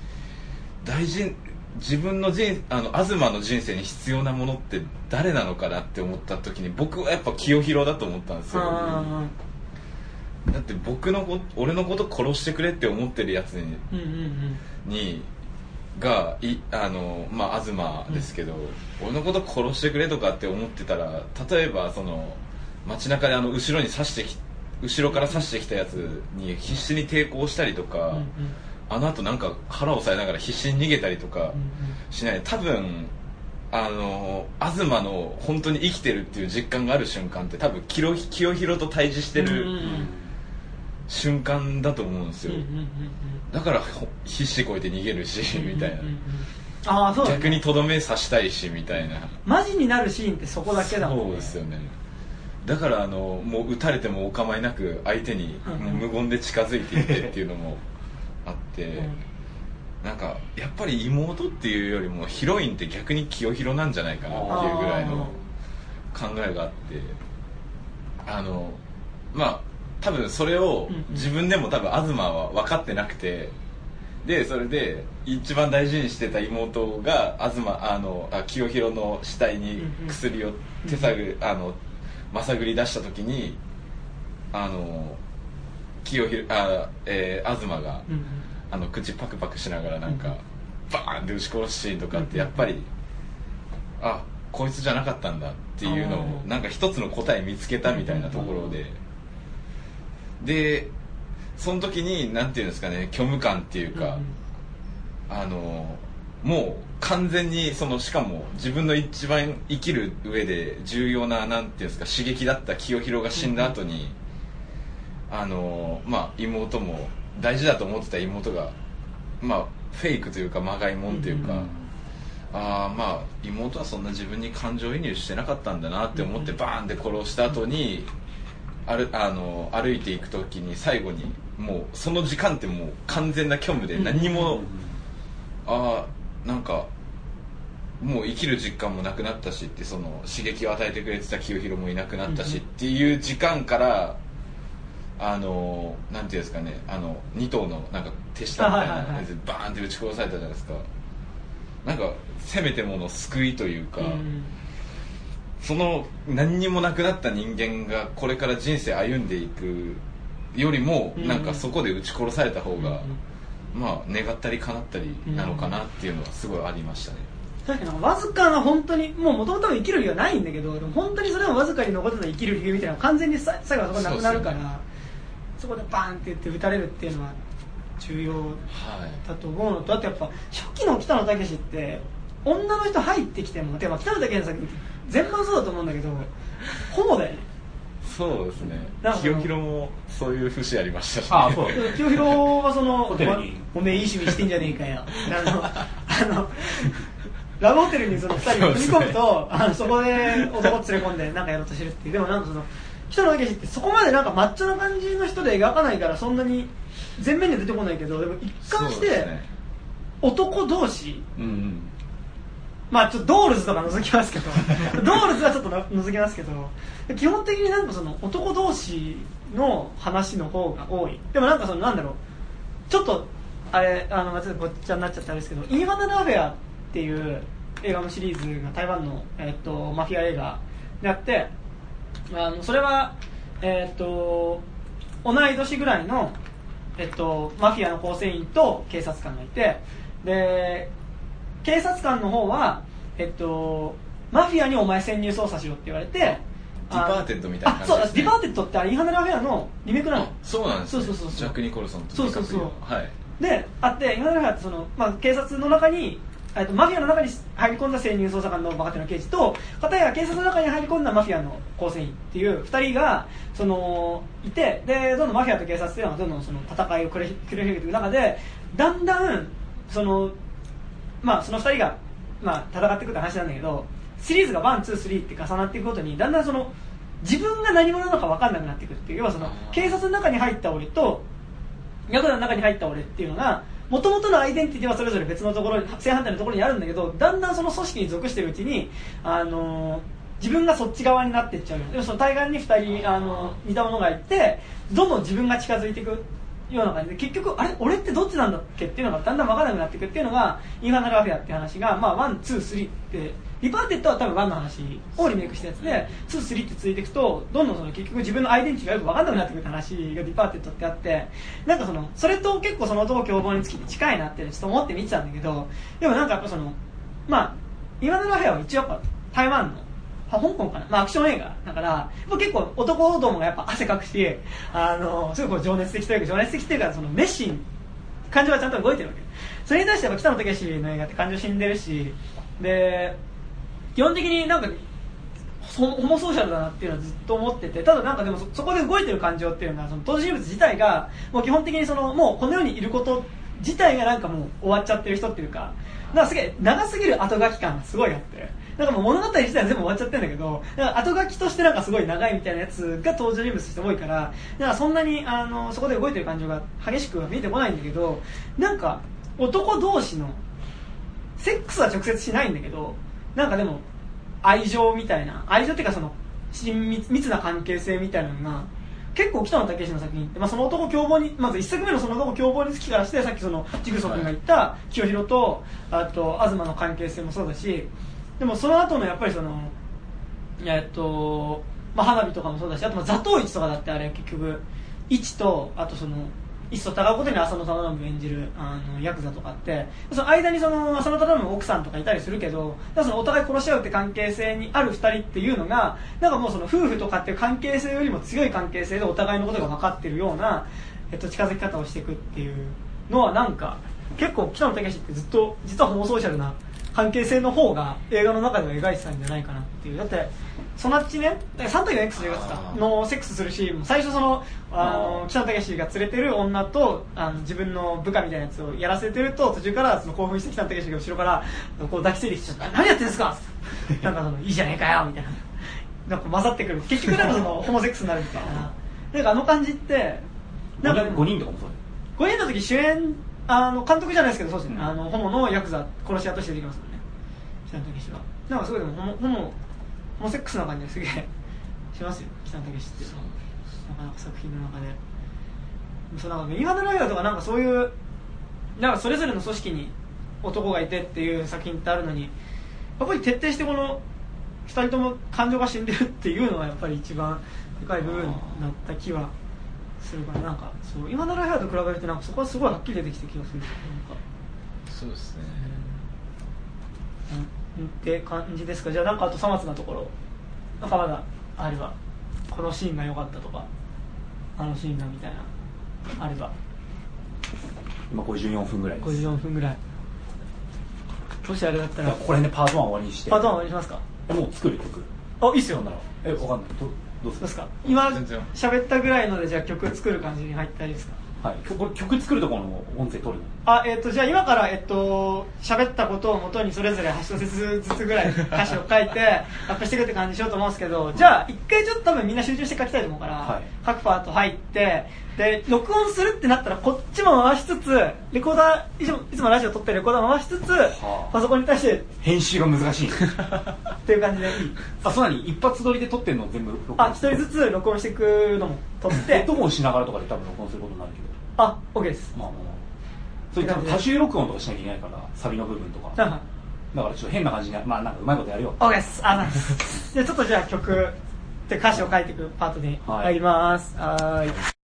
Speaker 3: 自分の東の人生に必要なものって誰なのかなって思った時に僕はやっぱ清弘だと思ったんですよ。だって俺のこと殺してくれって思ってるやつがまあ東ですけど、俺のこと殺してくれとかって思ってたら、例えばその街中で後ろから刺してきたやつに必死に抵抗したりとか、あの後なんか腹を押さえながら必死に逃げたりとかしない、多分東の本当に生きてるっていう実感がある瞬間って多分清弘と対峙してる瞬間だと思うんですよ。だから必死こいて逃げるしみたいな、そう逆にとどめ刺したいしみたいな、
Speaker 1: マジになるシーンってそこだけだもんね。
Speaker 3: そうですよね。だからもう撃たれてもお構いなく相手に無言で近づいていってっていうのもあって、なんかやっぱり妹っていうよりもヒロインって逆に清弘なんじゃないかなっていうぐらいの考えがあって、まあ多分それを自分でも多分東は分かってなくて、でそれで一番大事にしてた妹が清弘の死体に薬をまさぐり出した時に東が口パクパクしながらなんかバーンって撃ち殺すシーンとかってやっぱりこいつじゃなかったんだっていうのをなんか一つの答え見つけたみたいなところでその時になんていうんですかね、虚無感っていうか、もう完全にしかも自分の一番生きる上で重要ななんていうんですか刺激だった清弘が死んだ後に、まあ妹も大事だと思ってた妹がまあフェイクというかまがいもんというか、まあ妹はそんな自分に感情移入してなかったんだなって思ってバーンって殺した後に歩いていく時に最後にもうその時間ってもう完全な虚無で何にもなんかもう生きる実感もなくなったしって、その刺激を与えてくれてた清弘もいなくなったしっていう時間からなんていうんですかね、2頭のなんか手下みたいなやつでバーンって撃ち殺されたじゃないですか。なんかせめてもの救いというか、その何にもなくなった人間がこれから人生歩んでいくよりもなんかそこで撃ち殺された方がまあ願ったり叶ったりなのかなっていうのはすごいありましたね。
Speaker 1: 確かにわずかな本当にもともと生きる理由はないんだけど、でも本当にそれもわずかに残ってた生きる理由みたいなのが完全に最後はそこなくなるから、そこでバーンって言って撃たれるっていうのは重要だと思うのと、あとやっぱ初期の北野武って女の人入ってきても、北野武の作品って全般そうだと思うんだけどホモだよね。
Speaker 3: そうですね。清弘もそういう節ありましたしね。
Speaker 1: 清弘はおめえいい趣味してんじゃねえかよラブホテルにその2人踏み込むとそこで男連れ込んでなんかやろうとしてるっていう。でもなんかその北野武ってそこまでなんかマッチョな感じの人で描かないからそんなに前面には出てこないけど、でも一貫して男同士、まあちょっとドールズとか除きますけどドールズはちょっと除きますけど、基本的になんかその男同士の話の方が多い。でもなんかそのなんだろう、ちょっとあれちょっとごっちゃになっちゃったんですけど、インファナルアフェアっていう映画のシリーズが台湾の、マフィア映画であって、それは、同い年ぐらいの、マフィアの構成員と警察官がいて、で警察官の方は、マフィアにお前潜入捜査しろって言われて、
Speaker 3: ディパーテッドみたいな感じですね。
Speaker 1: そう、ディパーテッドってインファナルアフェアのリメイクなの。
Speaker 3: そうなんですね。
Speaker 1: そう
Speaker 3: ジャック・ニコルソンと
Speaker 1: そうそうそう、
Speaker 3: はい、
Speaker 1: であって、インファナルアフェアってその、警察の中にマフィアの中に入り込んだ潜入捜査官の若手の刑事と、片や警察の中に入り込んだマフィアの構成員っていう2人がそのいて、でどんどんマフィアと警察っていうのがどんどんその戦いを繰り広げていく中で、だんだんその、その2人が、戦っていくって話なんだけど、シリーズが1、2、3って重なっていくごとにだんだんその自分が何者なのか分かんなくなっていくっていう。要はその警察の中に入った俺とヤクザの中に入った俺っていうのがもともとのアイデンティティはそれぞれ別のところに、正反対のところにあるんだけど、だんだんその組織に属しているうちに、自分がそっち側になっていっちゃう。でもその対岸に2人似た者がいて、どんどん自分が近づいていくような感じで、結局あれ俺ってどっちなんだっけっていうのがだんだん分からなくなっていくっていうのがインファナルアフェアっていう話が、1、2、3ってディパーテッドは多分1の話をリメイクしたやつで、2、3って続いていくとどんどんその結局自分のアイデンティティがよく分かんなくなってくるって話がディパーテッドってあって、なんかそれと結構その男共謀につきて近いなってちょっと思って見てたんだけど、でもなんかやっぱそのインファナルアフェアは一応やっぱ台湾の香港かな、アクション映画だから結構男どもがやっぱ汗かくし、すごい情熱的というかその熱心、感情がちゃんと動いてるわけ。それに対して北野武の映画って感情死んでるし、で基本的になんかホモソーシャルだなっていうのはずっと思ってて、ただなんかでもそこで動いてる感情っていうのはその登場人物自体がもう基本的にそのもうこの世にいること自体がなんかもう終わっちゃってる人っていうか、なんかすげえ長すぎる後書き感がすごいあって、なんかもう物語自体は全部終わっちゃってるんだけど、なんか後書きとしてなんかすごい長いみたいなやつが登場人物として多いから、なんかそんなにそこで動いてる感情が激しくは見えてこないんだけど、なんか男同士のセックスは直接しないんだけど、なんかでも愛情みたいな、愛情っていうかその密な関係性みたいなのが結構北野武の作品って、その男共謀にまず1作目のその男共謀につきからして、さっきそのジグソ君が言った清弘とあと東の関係性もそうだし、でもその後のやっぱりその花火とかもそうだし、あと座頭市とかだってあれ結局市とあとその一層高うことに浅野忠信演じるヤクザとかって、その間にその浅野忠信の奥さんとかいたりするけど、そのお互い殺し合うって関係性にある2人っていうのがなんかもうその夫婦とかっていう関係性よりも強い関係性でお互いのことが分かってるような、近づき方をしていくっていうのはなんか結構北野武ってずっと実はホモソーシャルな関係性の方が映画の中では描いてたんじゃないかなっていう。だってそのっちね、3対 4X で描いてたのセックスするシーンも最初その北野武が連れてる女と自分の部下みたいなやつをやらせてると、途中からその興奮して北野武が後ろからこう抱きついてきちゃって何やってんですかなんかそのいいじゃねえかよみたいな、なんか混ざってくる、結局なんかそのホモセックスになるみたいな、なんか感じってなんか
Speaker 2: 5人とかもそう
Speaker 1: 5人の時主演監督じゃないですけど、そうですね、ホモのヤクザ殺し屋としてできますもんね、北野武は。なんかすごいでもホモセックスな感じがすげえしますよ、北野武ってなかなか作品の中で。そうなんかインファナルアフェアとかなんかそういうなんかそれぞれの組織に男がいてっていう作品ってあるのに、やっぱり徹底してこの2人とも感情が死んでるっていうのがやっぱり一番でかい部分だった気はするから、なんかそうインファナルアフェアと比べるとなんかそこはすごいはっきり出てきた気がする。なんか
Speaker 3: そうですね、
Speaker 1: って感じですか。じゃあなんかあとさまつなところなんかまだあれば、このシーンが良かったとかあのシーンがみたいなあれば。
Speaker 2: 今54分ぐらいです。
Speaker 1: 54分ぐらい。もしあれだったら
Speaker 2: これねパート1終わりにして。
Speaker 1: パート1終わりにしますか。
Speaker 2: もう作る曲。
Speaker 1: いいっすよ。
Speaker 2: わかんない。どうですか。
Speaker 1: 今喋ったぐらいのでじゃあ曲作る感じに入ったらいいですか。
Speaker 2: はい、これ曲作るところの音声取るの？
Speaker 1: じゃあ今から喋ったことをもとにそれぞれ8小節ずつぐらい歌詞を書いてアップしていくって感じにしようと思うんですけど、じゃあ一回ちょっと多分みんな集中して書きたいと思うから、
Speaker 2: はい、
Speaker 1: 各パート入ってで録音するってなったらこっちも回しつつレコーダーいつもラジオ撮ってるレコーダー回しつつ、パソコンに対して
Speaker 2: 編集が難しい
Speaker 1: っていう感じでいい？
Speaker 2: そんなに一発撮りで撮ってるの全部録音？
Speaker 1: 一人ずつ録音していくのも撮って
Speaker 2: 音もしながらとかで多分録音することになるけど、
Speaker 1: OK です。
Speaker 2: それ多分多重録音とかしなきゃいけないからサビの部分とかだからちょっと変な感じになんかうまいことやるよ。
Speaker 1: OK です。じゃあちょっと曲って歌詞を書いていくパートに入ります。はい。